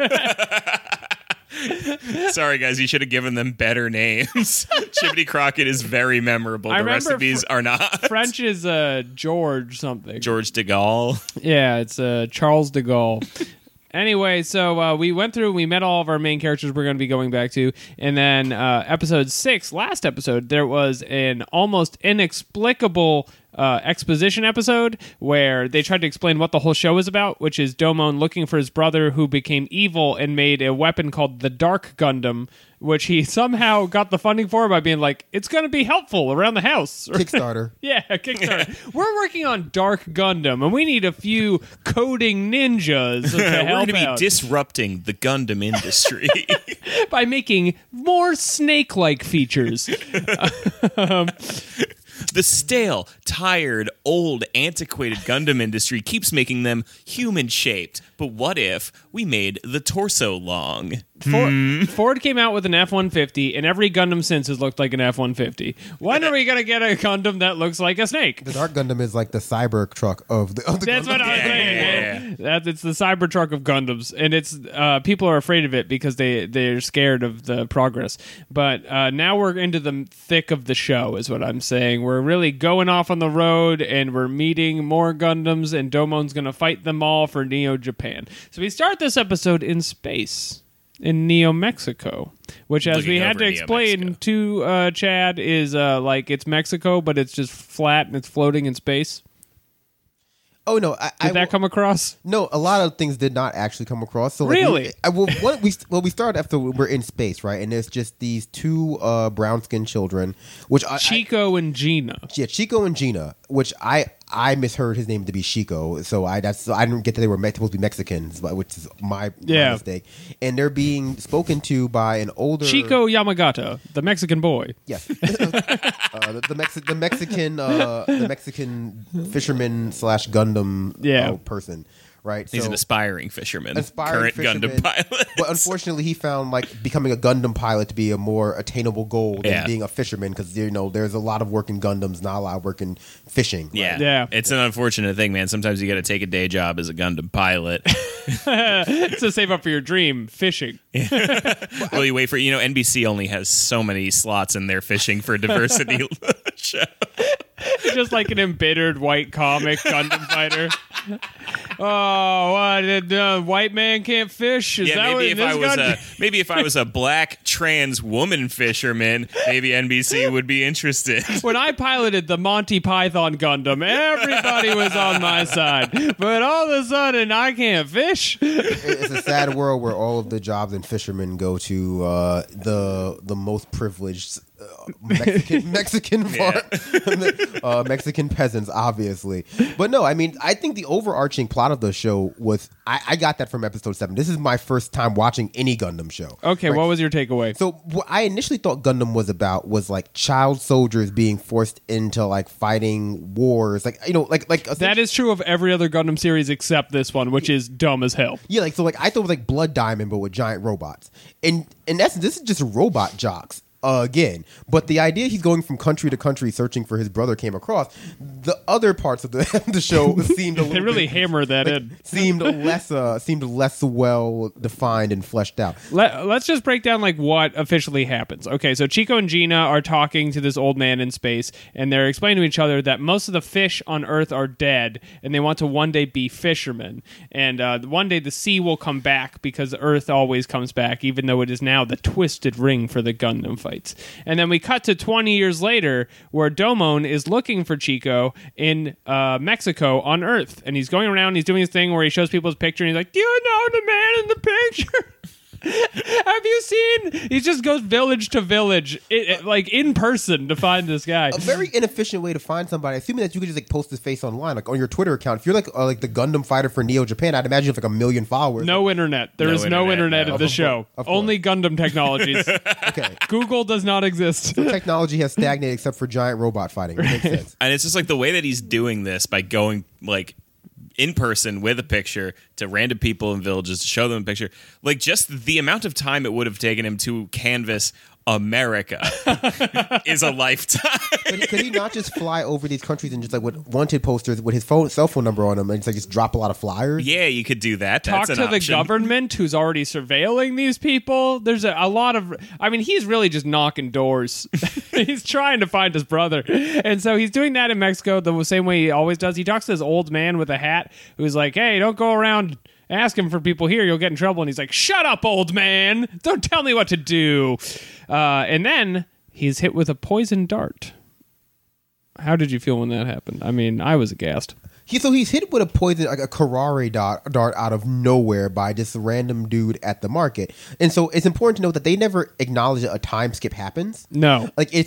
Sorry, guys, you should have given them better names. Chibity Crockett is very memorable. The recipes are not. French is George something. George de Gaulle. Yeah, it's Charles de Gaulle. Anyway, so we went through, we met all of our main characters we're going to be going back to, and then episode 6, last episode, there was an almost inexplicable exposition episode where they tried to explain what the whole show is about, which is Domon looking for his brother who became evil and made a weapon called the Dark Gundam, which he somehow got the funding for by being like, it's going to be helpful around the house. Kickstarter. Yeah, Kickstarter. We're working on Dark Gundam, and we need a few coding ninjas to We're help going to be out disrupting the Gundam industry. by making more snake-like features. The stale, tired, old, antiquated Gundam industry keeps making them human-shaped. But what if we made the torso long? Ford came out with an F-150, and every Gundam since has looked like an F-150. When are we going to get a Gundam that looks like a snake? The Dark Gundam is like the cyber truck of the That's Gundam. what I was saying. It's the Cybertruck of Gundams, and it's people are afraid of it because they're scared of the progress. But now we're into the thick of the show, is what I'm saying. We're really going off on the road, and we're meeting more Gundams, and Domon's going to fight them all for Neo Japan. So we start this episode in space. In Neo Mexico, which, as we had to explain to Chad, is like it's Mexico, but it's just flat and it's floating in space. Oh no, Did that come across? No, a lot of things did not actually come across. So like, Really? we started after we're in space, right? And there's just these two brown skinned children, which Chico and Gina. Yeah, Chico and Gina, which I misheard his name to be Chico, so I didn't get that they were supposed to be Mexicans, which is my mistake. And they're being spoken to by an older Chico Yamagata, the Mexican boy. Yes, the Mexican fisherman / Gundam person. Right, He's an aspiring fisherman, current Gundam pilot. But unfortunately, he found like becoming a Gundam pilot to be a more attainable goal than being a fisherman, because there's a lot of work in Gundams, not a lot of work in fishing. Yeah, Right? Yeah. It's an unfortunate thing, man. Sometimes you got to take a day job as a Gundam pilot. To save up for your dream, fishing. Well, you wait for NBC only has so many slots in their fishing for diversity show. Just like an embittered white comic Gundam fighter. Oh, what? White man can't fish? Is that maybe if I was a black trans woman fisherman, maybe NBC would be interested. When I piloted the Monty Python Gundam, everybody was on my side. But all of a sudden, I can't fish. It's a sad world where all of the jobs in fishermen go to the most privileged Mexican farm, Mexican peasants, obviously. But no, I mean, I think the overarching plot of the show was I got that from episode 7. This is my first time watching any Gundam show. Okay, right? What was your takeaway? So what I initially thought Gundam was like child soldiers being forced into like fighting wars, like that is true of every other Gundam series except this one, which is dumb as hell. Yeah, I thought it was like Blood Diamond but with giant robots. And in essence, this is just robot jocks. Again, but the idea he's going from country to country searching for his brother came across. The other parts of the show seemed a little they really hammered that in. Seemed less well defined and fleshed out. Let's just break down like what officially happens. Okay, so Chico and Gina are talking to this old man in space, and they're explaining to each other that most of the fish on Earth are dead, and they want to one day be fishermen. And one day the sea will come back because Earth always comes back, even though it is now the twisted ring for the Gundam fight. And then we cut to 20 years later where Domon is looking for Chico in Mexico on Earth. And he's going around, he's doing his thing where he shows people his picture and he's like, do you know the man in the picture? Have you seen? He just goes village to village, like in person, to find this guy. A very inefficient way to find somebody. Assuming that you could just like post his face online, like on your Twitter account. If you're like the Gundam fighter for Neo Japan, I'd imagine you have like 1 million followers. No internet. There is no internet of the show. Only Gundam technologies. Okay. Google does not exist. So technology has stagnated except for giant robot fighting. It makes sense. And it's just like the way that he's doing this by going like in person with a picture to random people in villages to show them a picture. Like just the amount of time it would have taken him to canvas America is a lifetime. Could he not just fly over these countries and just like with wanted posters with his cell phone number on them and just drop a lot of flyers? Yeah, you could do that. Talk That's to an the option. government who's already surveilling these people. There's a lot of... I mean, he's really just knocking doors. He's trying to find his brother. And so he's doing that in Mexico the same way he always does. He talks to this old man with a hat who's like, hey, don't go around asking for people here. You'll get in trouble. And he's like, shut up, old man. Don't tell me what to do. And then he's hit with a poison dart. How did you feel when that happened? I mean, I was aghast. He's hit with a poison, like a Karare dart out of nowhere by this random dude at the market. And so it's important to note that they never acknowledge that a time skip happens. No.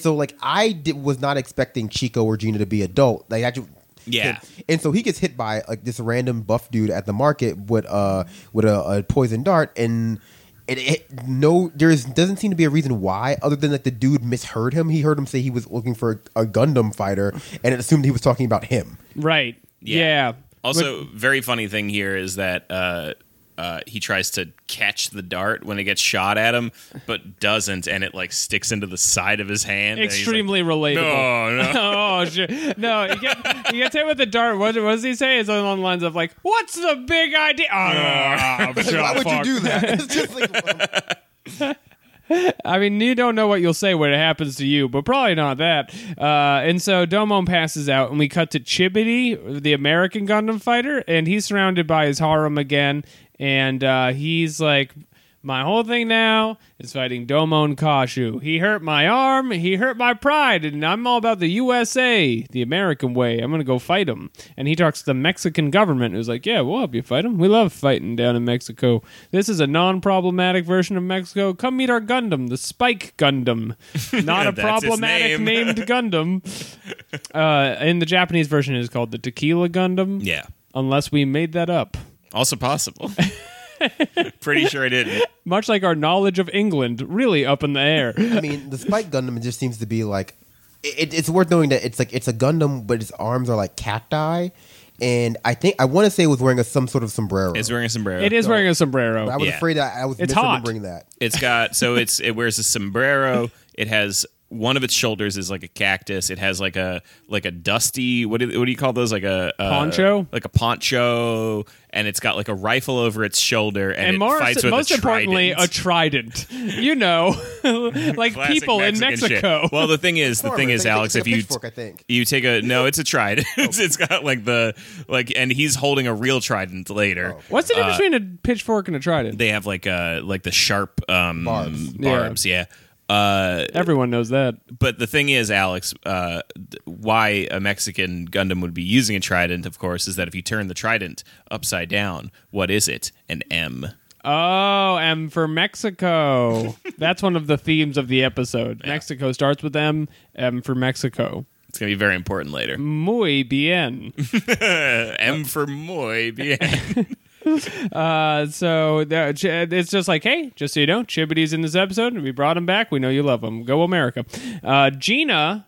Was not expecting Chico or Gina to be adult. Like actually. Yeah. And so he gets hit by like this random buff dude at the market with a poison dart, and there doesn't seem to be a reason why, other than like the dude misheard him. He heard him say he was looking for a Gundam fighter, and it assumed he was talking about him. Right. Yeah. Also, very funny thing here is that he tries to catch the dart when it gets shot at him, but doesn't, and it like sticks into the side of his hand. Extremely relatable. No. Oh, shit. No, he gets hit with the dart. What does he say? It's along the lines of like, what's the big idea? Why would you do that? It's just like... I mean, you don't know what you'll say when it happens to you, but probably not that. And so Domon passes out, and we cut to Chibity, the American Gundam fighter, and he's surrounded by his harem again, and he's like My whole thing now is fighting Domon Kashu. He hurt my arm, he hurt my pride, and I'm all about the USA, the American way. I'm going to go fight him. And he talks to the Mexican government, who's like, yeah, we'll help you fight him. We love fighting down in Mexico. This is a non-problematic version of Mexico. Come meet our Gundam, the Spike Gundam. Not a That's problematic his name. named Gundam. In the Japanese version, it is called the Tequila Gundam. Yeah. Unless we made that up. Also possible. Pretty sure I didn't. Much like our knowledge of England, really up in the air. I mean, the Spike Gundam just seems to be like it's worth knowing that it's a Gundam, but its arms are like cacti, and I want to say it was wearing some sort of sombrero. It's wearing a sombrero. It is wearing a sombrero. I was Yeah. afraid that I was It's hot. misremembering that. It's got it wears a sombrero. It has one of its shoulders is like a cactus. It has like a dusty what do you call those, like a Poncho? like a poncho, and it's got like a rifle over its shoulder, and it more, fights with most a importantly, a trident. You know, like Classic people in Mexican Mexico. shit. Well, the thing is, It's Alex, like if you pitchfork, I think. you take it's a trident. It's got and he's holding a real trident later. What's the difference between a pitchfork and a trident? They have like the sharp Barbs. yeah. Everyone knows that. But the thing is, Alex, why a Mexican Gundam would be using a trident, of course, is that if you turn the trident upside down, what is it? An M. Oh, M for Mexico. That's one of the themes of the episode. Yeah. Mexico starts with M. M for Mexico. It's going to be very important later. Muy bien. M for muy bien. So it's just like, hey, just so you know, Chibity's in this episode, and we brought him back. We know you love him. Go America. Gina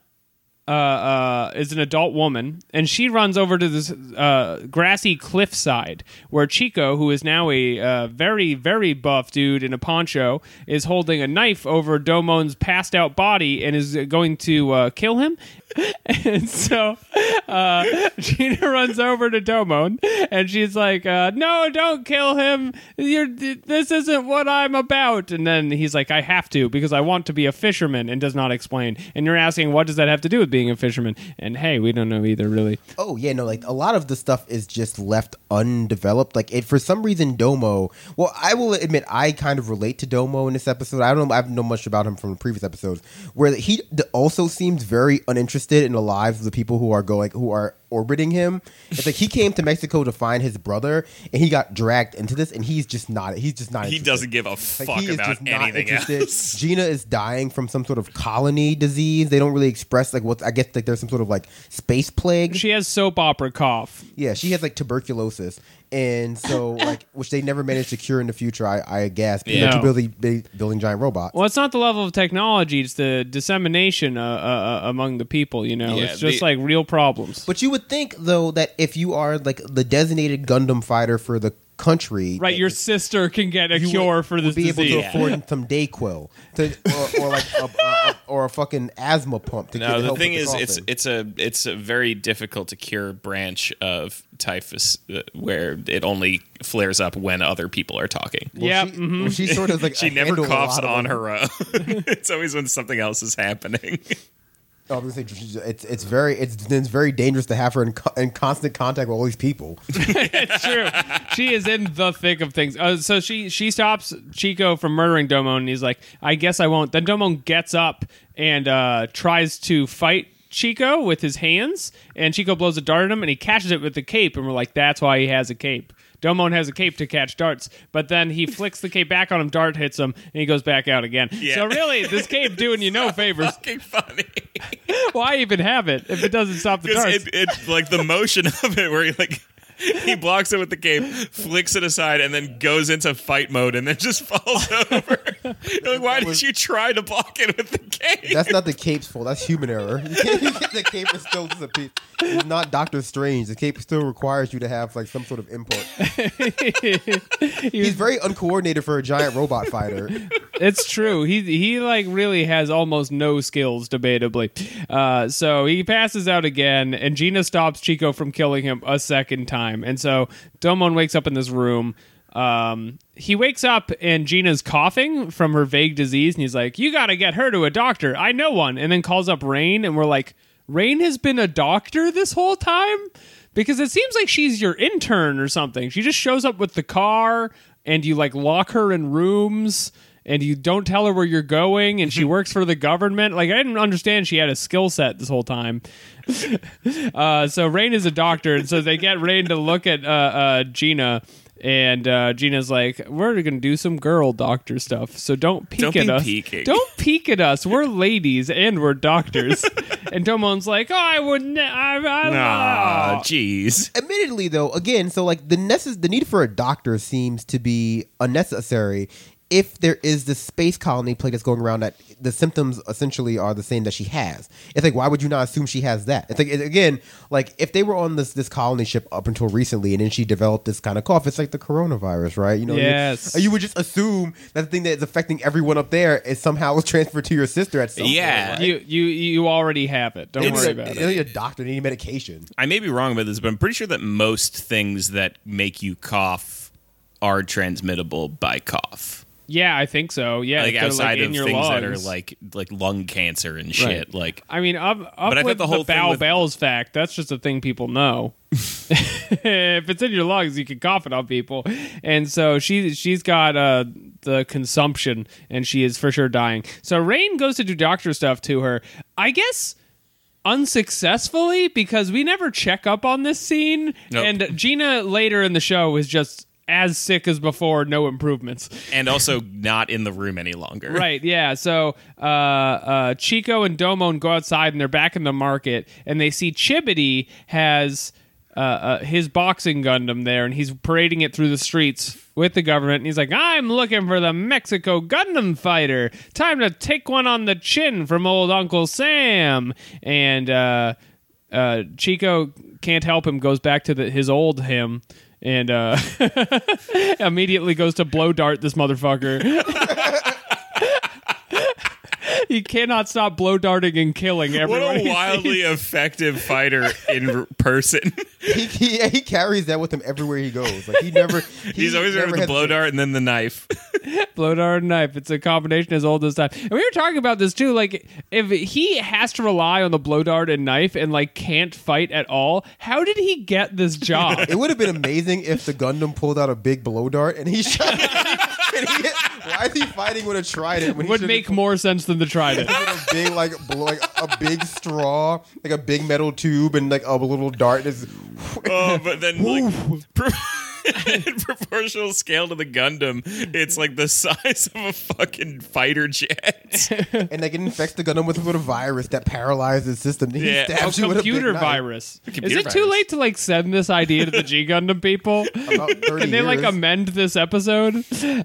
is an adult woman, and she runs over to this grassy cliffside where Chico, who is now a very, very buff dude in a poncho, is holding a knife over Domon's passed out body and is going to kill him. And so Gina runs over to Domon, and she's like, no, don't kill him. This isn't what I'm about. And then he's like, I have to, because I want to be a fisherman, and does not explain. And you're asking, what does that have to do with being a fisherman? And hey, we don't know either, really. Oh, yeah, no, like, a lot of the stuff is just left undeveloped. Like, for some reason, Domo... Well, I will admit, I kind of relate to Domo in this episode. I don't know much about him from the previous episodes, where he also seems very uninterested in the lives of the people who are orbiting him. It's like he came to Mexico to find his brother, and he got dragged into this, and he's just not interested. He doesn't give a fuck he is about just not anything interested. else. Gina is dying from some sort of colony disease. They don't really express like what I guess like there's some sort of like space plague. She has soap opera cough. Yeah, she has like tuberculosis, and so like which they never managed to cure in the future. I guess because Yeah. they're building giant robots. Well, it's not the level of technology; it's the dissemination among the people. You know, Yeah, it's just like real problems. But you would think though that if you are like the designated Gundam fighter for the country, Right, your sister can get a you cure would for this be disease. able to afford some Dayquil or like or a fucking asthma pump. To No, get the help thing with is, the coughing. it's a very difficult to cure branch of typhus where it only flares up when other people are talking. Well, Yeah, she sort of like She never handle a coughs lot of on them. her own. It's always when something else is happening. I was gonna say it's very dangerous to have her in constant contact with all these people. It's true. She is in the thick of things. So she stops Chico from murdering Domon, and he's like, I guess I won't. Then Domon gets up and tries to fight Chico with his hands, and Chico blows a dart at him, and he catches it with the cape, and we're like, that's why he has a cape. Domon has a cape to catch darts, but then he flicks the cape back on him, dart hits him, and he goes back out again. Yeah. So really, this cape doing you no favors. Fucking funny. Why even have it if it doesn't stop the darts? Because it like the motion of it, where he blocks it with the cape, flicks it aside, and then goes into fight mode, and then just falls over. You're like, why did you try to block it with the cape? That's not the cape's fault. That's human error. The cape is still just a piece. It's not Doctor Strange. The cape still requires you to have like some sort of input. He's very uncoordinated for a giant robot fighter. It's true. He like really has almost no skills, debatably. So he passes out again, and Gina stops Chico from killing him a second time. And so Domon wakes up in this room. He wakes up and Gina's coughing from her vague disease, and he's like, you got to get her to a doctor. I know one. And then calls up Rain, and we're like, Rain has been a doctor this whole time? Because it seems like she's your intern or something. She just shows up with the car and you like lock her in rooms and you don't tell her where you're going, and she works for the government. Like, I didn't understand she had a skill set this whole time. So Rain is a doctor, and so they get Rain to look at Gina, and Gina's like, we're going to do some girl doctor stuff, so don't peek at us. Peeking. Don't peek at us. We're ladies, and we're doctors. And Domon's like, oh, I wouldn't. Aw, jeez. Admittedly, though, again, so like the need for a doctor seems to be unnecessary if there is this space colony plague that's going around that the symptoms essentially are the same that she has. It's like, why would you not assume she has that? It's like, again, like if they were on this colony ship up until recently and then she developed this kind of cough, it's like the coronavirus, right? You know, yes. you would just assume that the thing that is affecting everyone up there is somehow transferred to your sister at some point. Right? You already have it. Don't worry about it. You need a doctor, you need medication. I may be wrong about this, but I'm pretty sure that most things that make you cough are transmittable by cough. Yeah, I think so. Yeah, like outside of in your things lungs. that are like lung cancer and shit. Right. Like, I mean, up but I with thought the whole thing bowel with- bells fact. That's just a thing people know. If it's in your lungs, you can cough it on people. And so she's got the consumption, and she is for sure dying. So Rain goes to do doctor stuff to her. I guess unsuccessfully, because we never check up on this scene. Nope. And Gina later in the show is just as sick as before, no improvements. and also not in the room any longer. Right, yeah. So Chico and Domon go outside, and they're back in the market, and they see Chibity has his boxing Gundam there, and he's parading it through the streets with the government, and he's like, I'm looking for the Mexico Gundam fighter. Time to take one on the chin from old Uncle Sam. And Chico can't help him, goes back to his old him, and immediately goes to blow dart this motherfucker. He cannot stop blow darting and killing everyone. What a wildly effective fighter in person. He carries that with him everywhere he goes. Like He's always never around with the blow dart and then the knife. Blow dart and knife. It's a combination as old as time. And we were talking about this too. Like, if he has to rely on the blow dart and knife and like can't fight at all, how did he get this job? It would have been amazing if the Gundam pulled out a big blow dart and he shot. Why is he fighting with a trident? When Would make more sense than the trident. a big like a big straw, like a big metal tube, and like a little dart. Oh, but then like in proportional scale to the Gundam, it's like the size of a fucking fighter jet. And like it infects the Gundam with a virus that paralyzes the system. He Yeah. stabs you with a big Computer knife. virus. Computer Is it too virus. late to like send this idea to the G Gundam people? About 30 Can they like years. amend this episode?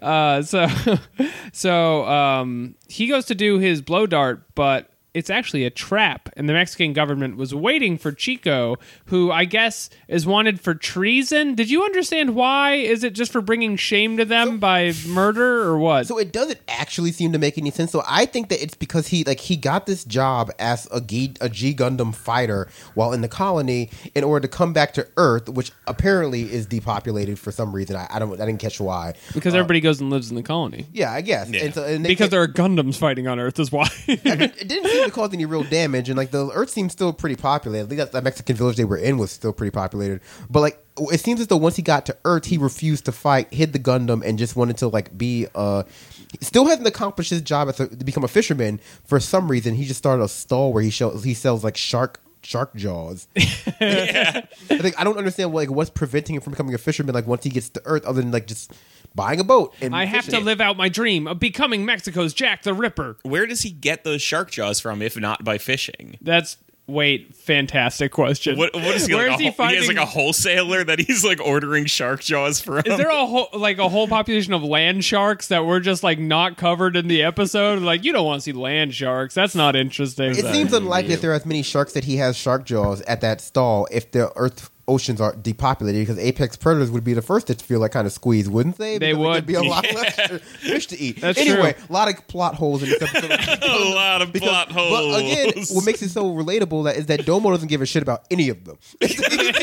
So he goes to do his blow dart, but it's actually a trap, and the Mexican government was waiting for Chico, who I guess is wanted for treason. Did you understand why? Is it just for bringing shame to them by murder, or what? So it doesn't actually seem to make any sense. So I think that it's because he got this job as a G Gundam fighter while in the colony in order to come back to Earth, which apparently is depopulated for some reason. I didn't catch why. Because everybody goes and lives in the colony. Yeah, I guess. Yeah. And Because there are Gundams fighting on Earth is why. it didn't seem to cause any real damage, and like the Earth seems still pretty populated. I think that Mexican village they were in was still pretty populated. But like it seems as though once he got to Earth, he refused to fight, hid the Gundam, and just wanted to like be still hasn't accomplished his job to become a fisherman. For some reason, he just started a stall where he sells like shark jaws. I don't understand what's preventing him from becoming a fisherman. Like once he gets to Earth, other than like just buying a boat. And I have to fishing. live out my dream of becoming Mexico's Jack the Ripper. Where does he get those shark jaws from if not by fishing? Fantastic question. What is he Where like? is he finding? He has like a wholesaler that he's like ordering shark jaws from. Is there a whole population of land sharks that were just like not covered in the episode? Like, you don't want to see land sharks. That's not interesting. It seems unlikely that there are as many sharks that he has shark jaws at that stall if the oceans are depopulated, because apex predators would be the first to feel like kind of squeeze, wouldn't they? They Because would. There'd be a lot less fish to eat. That's anyway, true. a lot of plot holes in this episode. a lot of plot holes? But again, what makes it so relatable is that Domo doesn't give a shit about any of them.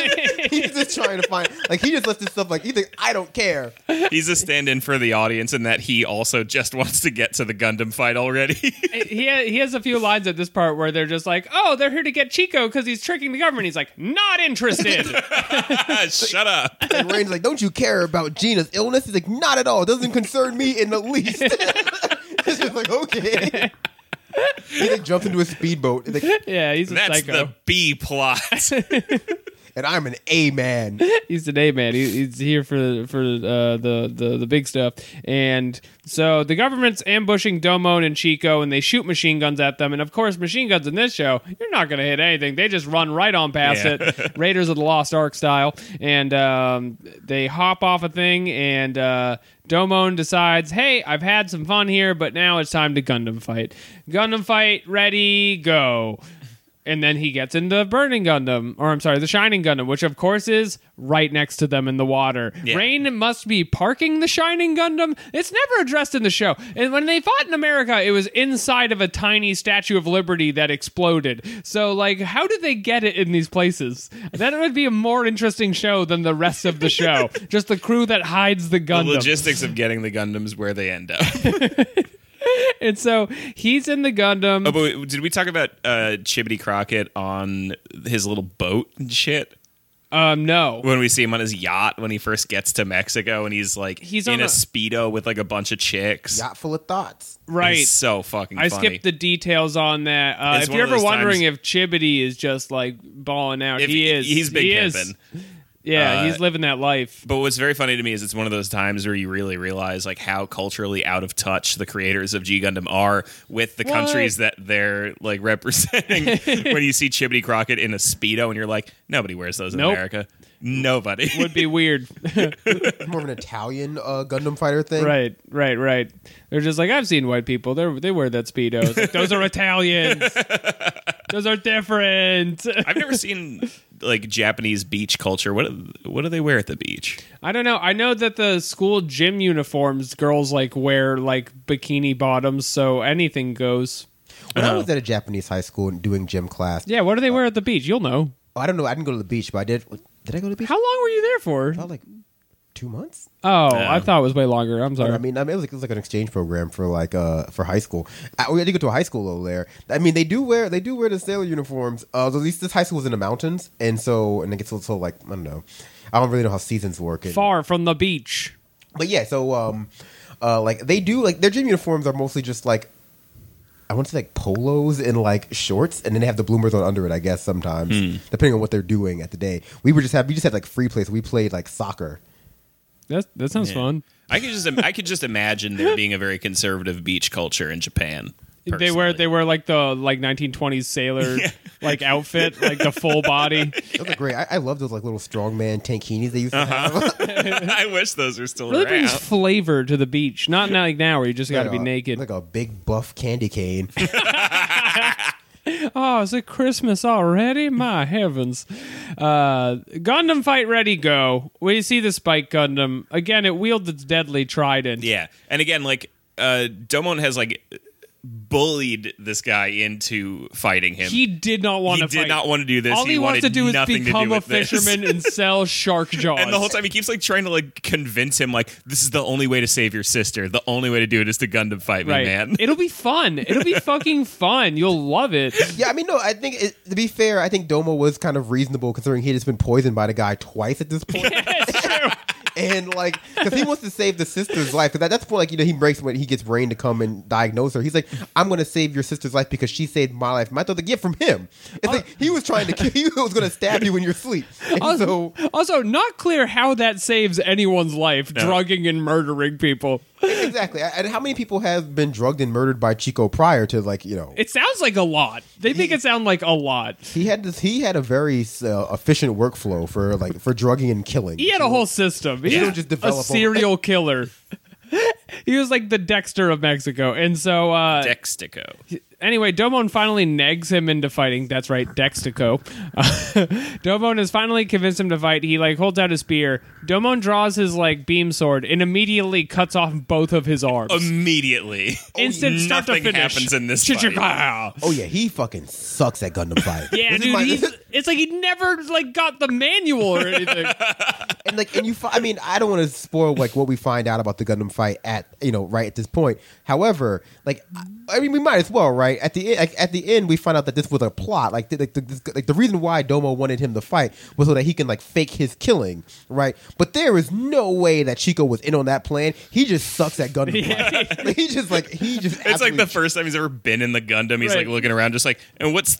He's just trying to find, like, he just lets this stuff, like, he thinks, I don't care. He's a stand-in for the audience in that he also just wants to get to the Gundam fight already. He has a few lines at this part where they're just like, oh, they're here to get Chico because he's tricking the government. He's like, not interested. Shut up. And Rain's like, don't you care about Gina's illness? He's like, not at all. It doesn't concern me in the least. It's just like, okay. He like jumps into a speedboat. He's like, Yeah, he's a That's psycho. the B plot. and I'm an A man. He's an A man. He's here for the big stuff. And so the government's ambushing Domon and Chico, and they shoot machine guns at them. And of course, machine guns in this show, you're not going to hit anything. They just run right on past it, Raiders of the Lost Ark style. And they hop off a thing, and Domon decides, hey, I've had some fun here, but now it's time to Gundam fight. Gundam fight, ready, go. And then he gets into Burning Gundam, or I'm sorry, the Shining Gundam, which of course is right next to them in the water. Yeah. Rain must be parking the Shining Gundam. It's never addressed in the show. And when they fought in America, it was inside of a tiny Statue of Liberty that exploded. So, like, how did they get it in these places? That would be a more interesting show than the rest of the show. Just the crew that hides the The Gundam. logistics of getting the Gundams where they end up. And so he's in the Gundam. Oh, but did we talk about Chibbity Crockett on his little boat and shit? No. When we see him on his yacht when he first gets to Mexico, and he's like He's in on a a- Speedo with like a bunch of chicks. Yacht full of thoughts. Right. He's so fucking I funny. skipped the details on that. It's If one you're of ever those wondering times- if Chibbity is just like balling out, If he is. He's big he pimpin'. is. Yeah, he's living that life. But what's very funny to me is it's one of those times where you really realize like how culturally out of touch the creators of G Gundam are with the What? countries that they're like representing. When you see Chibbity Crockett in a Speedo and you're like, nobody wears those in Nope. America. Nobody. Would be weird. More of an Italian Gundam fighter thing. Right. They're just like, I've seen white people. They wear that Speedo. It's like, those are Italians. Those are different. I've never seen like Japanese beach culture. What do they wear at the beach? I don't know. I know that the school gym uniforms, girls like wear like bikini bottoms, so anything goes. When I was at a Japanese high school and doing gym class, Yeah, what do they wear at the beach? You'll know. I don't know. I didn't go to the beach, but I did. Did I go to the beach? How long were you there for? About like 2 months. Oh, Yeah. I thought it was way longer. I'm sorry. I mean, it was like an exchange program for like for high school. We had to go to a high school over there. I mean, they do wear the sailor uniforms. At least this high school is in the mountains, and it gets so like I don't know. I don't really know how seasons work. Far from the beach. But yeah, so like they do like their gym uniforms are mostly just like I want to say like polos and like shorts, and then they have the bloomers on under it. I guess sometimes depending on what they're doing at the day. We just had like free play, so we played like soccer. That sounds Yeah. fun. I could just imagine there being a very conservative beach culture in Japan. They wear like the 1920s sailor like outfit, like the full body. Those are great. I love those like little strongman tankinis they used to have. I wish those were still Really around. brings flavor to the beach. Not like now where you just got to be naked. like a big buff candy cane. Oh, is it Christmas already? My heavens. Gundam fight ready, go. We see the Spike Gundam. Again, it wields its deadly trident. Yeah, and again, like Domon has like bullied this guy into fighting him. He did not want He to fight. did not want to do this. All he wants wanted to do is nothing to become do a with this. fisherman and sell shark jaws. And the whole time he keeps like trying to like convince him like this is the only way to save your sister. The only way to do it is to Gundam fight me, right. man. It'll be fun. It'll be fucking fun. You'll love it. Yeah, I mean, no, I think to be fair, I think Domo was kind of reasonable considering he had just been poisoned by the guy twice at this point. It's true. And like, because he wants to save the sister's life. Because at that point, like, he breaks when he gets Rain to come and diagnose her. He's like, "I'm going to save your sister's life because she saved my life." And I thought, like, yeah, from him. It's like he was trying to kill you. He was going to stab you in your sleep. And Also, not clear how that saves anyone's life, drugging and murdering people. exactly. And how many people have been drugged and murdered by Chico prior to It sounds like a lot. They make it sound like a lot. He had a very efficient workflow for drugging and killing. He had a whole system. He's don't just develop a serial killer. He was like the Dexter of Mexico. And so Dextico. Anyway, Domon finally negs him into fighting. That's right, Dextico. Domon has finally convinced him to fight. He holds out his spear. Domon draws his beam sword and immediately cuts off both of his arms. Immediately. Instant start to Nothing finish. happens in this fight. Oh yeah, he fucking sucks at Gundam fight. Yeah, dude. It's like he never got the manual or anything. And I don't want to spoil what we find out about the Gundam fight at right at this point. However, we might as well, right? At the end, we find out that this was a plot. The reason why Domo wanted him to fight was so that he can fake his killing, right? But there is no way that Chico was in on that plan. He just sucks at Gundam fight. He just. It's like the first time he's ever been in the Gundam. He's looking around, just and what's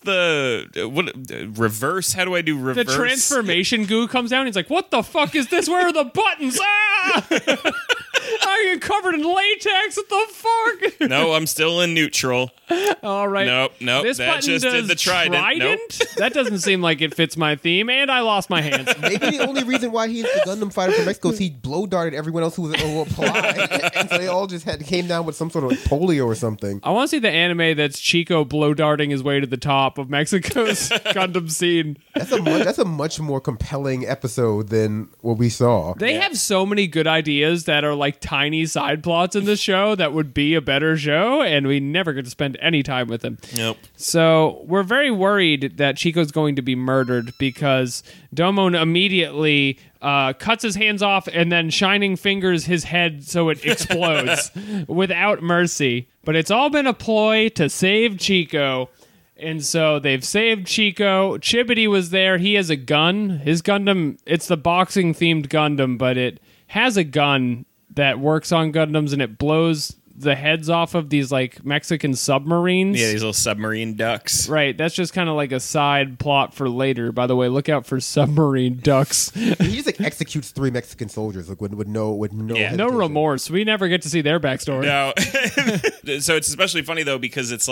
the reverse? How do I do reverse? The transformation goo comes down. He's like, "What the fuck is this? Where are the buttons? Ah! I get covered in latex. What the fuck?" No, I'm still in neutral. All right. Nope. This that button just does did the trident. Nope. That doesn't seem like it fits my theme, and I lost my hands. Maybe the only reason why he's the Gundam fighter from Mexico is he blow darted everyone else who was applied, and so they all just came down with some sort of polio or something. I want to see the anime that's Chico blow darting his way to the top of Mexico's Gundam scene. That's a much more compelling episode than what we saw. They have so many good ideas that are tiny side plots in this show that would be a better show, and we never get to spend any time with them. Nope. So we're very worried that Chico's going to be murdered because Domon immediately cuts his hands off and then shining fingers his head so it explodes without mercy. But it's all been a ploy to save Chico. And so they've saved Chico. Chibity was there. He has a gun. His Gundam, it's the boxing-themed Gundam, but it has a gun that works on Gundams, and it blows the heads off of these Mexican submarines. Yeah, these little submarine ducks. Right. That's just kind of a side plot for later. By the way, look out for submarine ducks. He just executes 3 Mexican soldiers with no No hesitation. remorse. We never get to see their backstory. No. So it's especially funny though because it's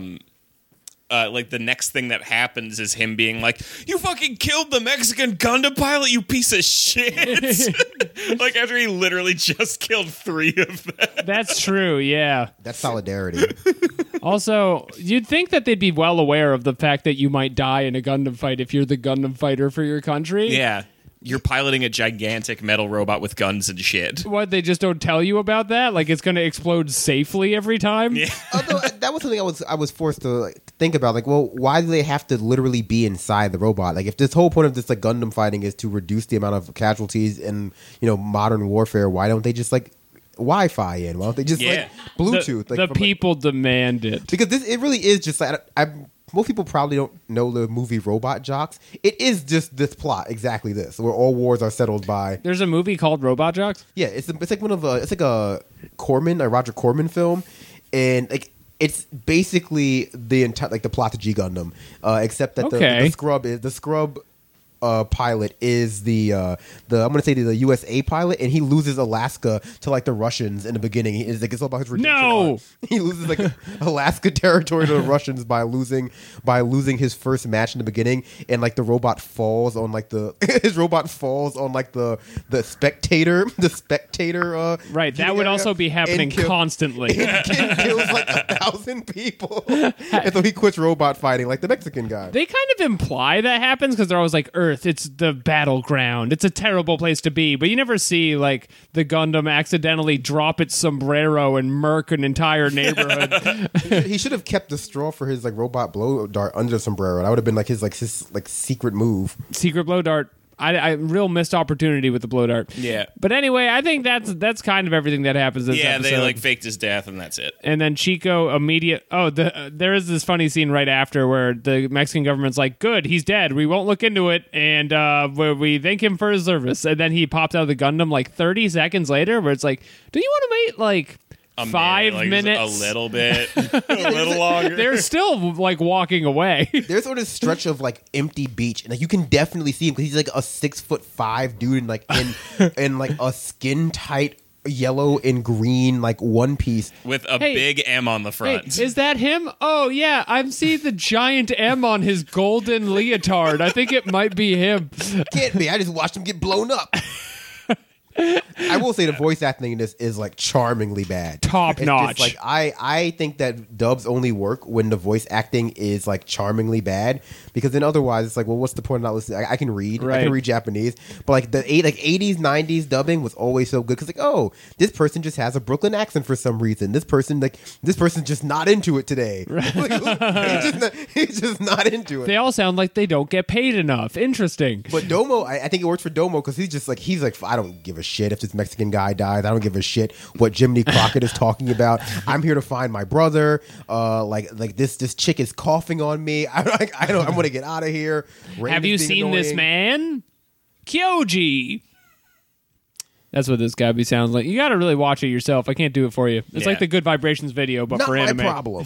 the next thing that happens is him being like, "You fucking killed the Mexican Gundam pilot, you piece of shit!" After he literally just killed 3 of them. That's true. Yeah. That's solidarity. Also, you'd think that they'd be well aware of the fact that you might die in a Gundam fight if you're the Gundam fighter for your country. Yeah. You're piloting a gigantic metal robot with guns and shit. What, they just don't tell you about that? It's going to explode safely every time? Yeah. Although that was something I was forced to think about. Why do they have to literally be inside the robot? If this whole point of this Gundam fighting is to reduce the amount of casualties in modern warfare, why don't they just Wi-Fi in? Why don't they just Bluetooth? The people demand it. Because it really is just most people probably don't know the movie Robot Jocks. It is just this plot, exactly this, where all wars are settled by. There's a movie called Robot Jocks? Yeah, it's a Corman, a Roger Corman film, and it's basically the entire the plot to G Gundam, except that the scrub pilot is the I'm gonna say the USA pilot, and he loses Alaska to the Russians in the beginning. It's all about his redemption. No, he loses Alaska territory to the Russians by losing his first match in the beginning, and the robot falls on his robot falls on the spectator right. That would also be happening constantly. And kills 1,000 people, and so he quits robot fighting like the Mexican guy. They kind of imply that happens because they're always Earth, it's the battleground. It's a terrible place to be. But you never see the Gundam accidentally drop its sombrero and murk an entire neighborhood. He should have kept the straw for his robot blow dart under the sombrero. That would have been his secret move. Secret blow dart. I real missed opportunity with the blow dart. Yeah. But anyway, I think that's kind of everything that happens in this episode. They faked his death and that's it. And then Chico there is this funny scene right after where the Mexican government's good, he's dead. We won't look into it, and we thank him for his service. And then he pops out of the Gundam 30 seconds later, where it's do you want to wait 5 minutes? A little bit. A little longer. They're still walking away. There's sort of stretch of empty beach, and you can definitely see him because he's a 6'5" dude in a skin tight yellow and green one piece with a big M on the front. Hey, is that him? Oh yeah, I'm seeing the giant M on his golden leotard. I think it might be him. Can't be. I just watched him get blown up. I will say the voice acting in this is like charmingly bad. Top It's notch. just, like I think that dubs only work when the voice acting is like charmingly bad, because then otherwise it's like, well, what's the point of not listening? I can read, I Right. can read Japanese, but like the 80s, 90s dubbing was always so good because like, oh, this person just has a Brooklyn accent for some reason. This person's just not into it today. He's just not into it. They all sound like they don't get paid enough. Interesting. But Domo, I think it works for Domo because he's like, I don't give a shit if this Mexican guy dies. I don't give a shit what Jiminy Crockett is talking about. I'm here to find my brother. Like this chick is coughing on me. I want to get out of here. Have you seen this man? Kyoji. That's what this guy sounds like. You got to really watch it yourself. I can't do it for you. It's like the Good Vibrations video, but Not for my anime. problem.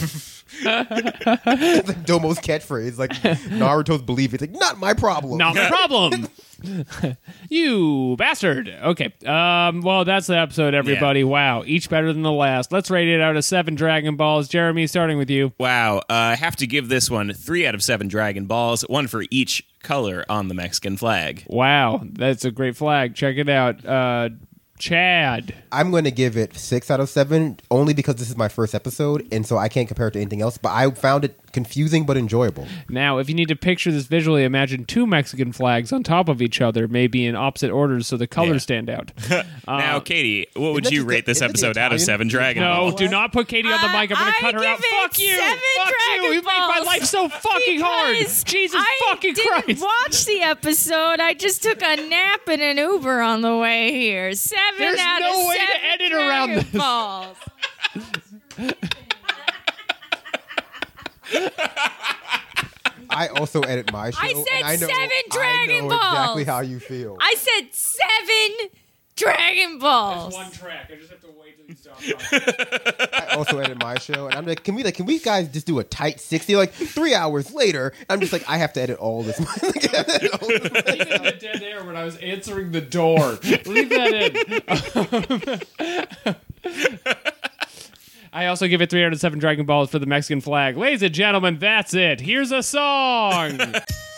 It's like Domo's catchphrase, like Naruto's belief. It's like, not my problem. Not my problem. You bastard. Okay. Well, that's the episode, everybody. Yeah. Wow. Each better than the last. Let's rate it out of 7 Dragon Balls. Jeremy, starting with you. Wow. I have to give this one 3 out of 7 Dragon Balls, 1 for each color on the Mexican flag. Wow. That's a great flag. Check it out. Chad. I'm going to give it 6 out of 7 only because this is my first episode, and so I can't compare it to anything else. But I found it confusing but enjoyable. Now, if you need to picture this visually, imagine 2 Mexican flags on top of each other, maybe in opposite orders so the colors stand out. Now, Katie, what would that you just rate the- this isn't that the episode out of Italian? 7 Dragon No, Balls? do not put Katie on the mic. I'm going to cut her out. give it Fuck you. 7 Fuck you. Dragon You made my Balls life so fucking hard. because Jesus fucking I didn't Christ. watch the episode. I just took a nap in an Uber on the way here. 7 There's out no of way to 7 edit around Dragon this. Balls. I also edit my show. I said and I know, 7 Dragon I know Balls. exactly how you feel. I said 7 Dragon Balls. One track. I just have to wait till you stop talking. I also edit my show, and I'm like, can we guys just do a tight 60? Like 3 hours later, I'm just like, I have to edit all this. Leave it in the dead air when I was answering the door. Leave that in. I also give it 3 out of 7 Dragon Balls for the Mexican flag. Ladies and gentlemen, that's it. Here's a song. What's up,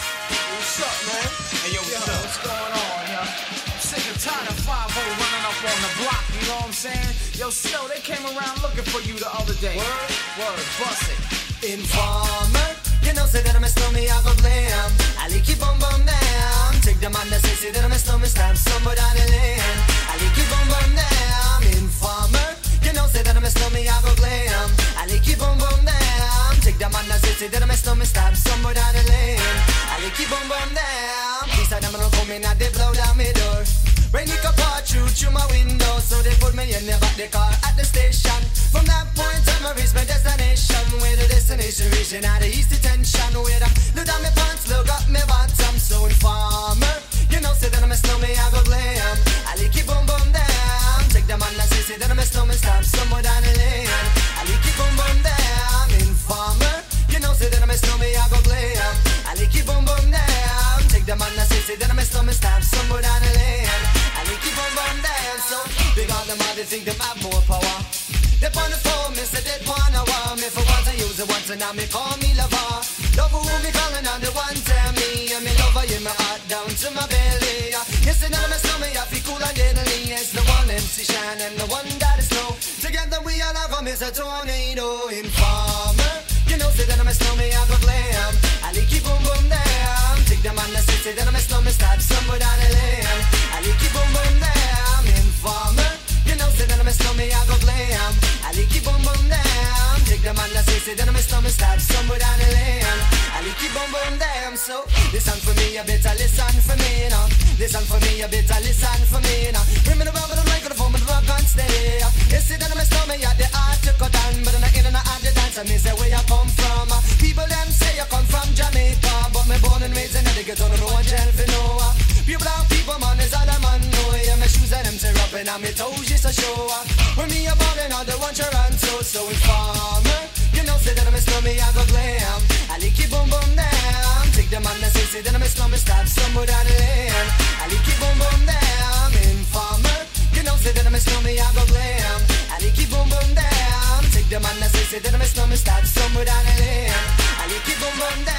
man? Hey, yo, what's going on, yo? I'm sick and tired of 5-0 running up on the block, you know what I'm saying? Yo, Snow, they came around looking for you the other day. Word, bust it. Informer, you know, say that I'm a snowman, I go blam. I like you bum bum down. Take the man that say that I'm a snowman, stab somebody down the lane. I like you bum bum down. Informer, you know, say that I'm a snowman, I go blam. I like you bum bum down. Take the man that say that I'm a snowman, stab somebody down the lane. I like you bum bum down. Please, I don't come in and they blow down my door. Rain it up all through my window, so they put me in the back the car at the station. From that point on, I reach my destination. Where the destination region out of east detention. Where I look down my pants, look up my bottom. So informer, you know, say that I'm a snowman, I go glam. I like it boom boom down. Take the man that say that I'm a snowman, stab somewhere down the lane. I like it boom boom down. Informer, you know, say that I'm a snowman, I go glam. I like it boom boom down. Take the man that say that I'm a snowman, stab somewhere down the lane. I like it boom boom down. So big on them, they think them have more power. They on the phone, me say they wanna wow. Me for once I use it once and now me call me lover. Love who me calling on the one tell me. And me lover in my heart down to my belly. Yes, and I'm a snowman, I feel cool and deadly. It's the one MC Shine and the one that is snow. Together we all have a miss a tornado. Informer, you know, say that I'm a snowman, I go glam. I like it boom boom down. Take the man that say that I'm a snowman, start somewhere down the lane. I like it boom boom down. Informer, you know, say that I'm a snowman, I go glam. I like it boom boom down. Take the man that say that I'm a snowman, start somewhere down the lane. I like it boom boom down. So listen for me, you better listen for me now. Listen for me, you better listen for me now. Bring me the rubber, the microphone, but the rock on steady. You see that I'm a snowman, yeah, the art to cut down, but I'm not in and out the dance. I mean, say where you come from. People them say you come from Jamaica, but me born and raised in the ghetto, no one tell for no. Pure black people, man, is all a man know. Yeah, my shoes and them tear up and my toes just a show. When me a ballin', all the one you run so informer. You know, say that I'm a snowman, I go glam. I like it boom boom down. Take the man that say that I'm a snowman, stop somewhere down the lane. I like it boom boom down. Informer, you know, say that I'm a snowman, I go glam. I like it boom boom down. Take the man that say that I'm a snowman, stop somewhere down the lane. I like it boom boom down.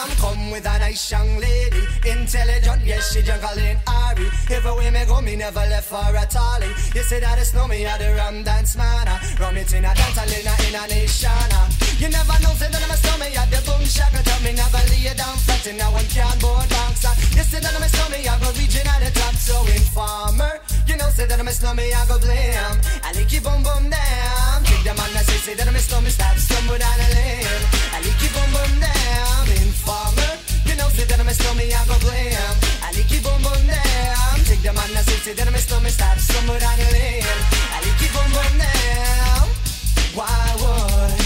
blam. Come with a nice young lady, intelligent, yes, she jungle in Ari. Everywhere me go, me never left for a tally. You say that it's no me at the rum dance man. Rum it in a dance, in a nation. You never know, say that I'm a stomach at the boom shack. Tell me never lay down flat in a one can board box. You say that I'm a stomach, I go reaching at the top. So informer, you know, say that I'm a stomach, I go blame. I like you boom boom down. Take them on the say that I'm a stomach, stop stumble down the lane. I like you boom boom down. Informer, you know, say that I'm a stomach, I go blame. I like you boom boom down. Take them on the say that I'm a stomach, stop stumble down the lane. I like you boom boom down. Why would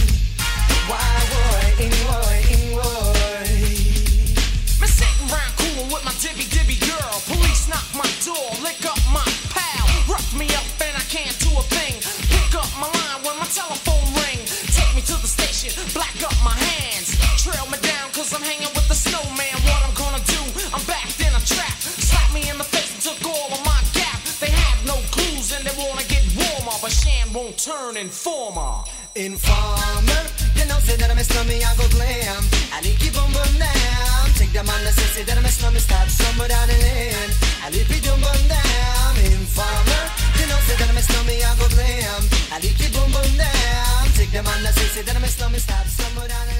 Me sitting round coolin' with my dibby girl. Police knock my door, lick up my pal. Rough me up and I can't do a thing. Pick up my line when my telephone ring. Take me to the station, black up my hands. Trail me down cause I'm hanging with the snowman. What I'm gonna do, I'm backed in a trap. Slap me in the face and took all of my gap. They have no clues and they wanna get warmer, but Shan won't turn informer. Informer, you know, say that I'm a slummy, I go glam. I need keep on boom down. Take them on the say that I'm a slummy, stop somewhere down the lane. I need be doom boom down. Informer, you know, say that I'm a slummy, I go glam. I need keep boom boom down. Take them on the say that I'm a slummy, stop somewhere down the lane.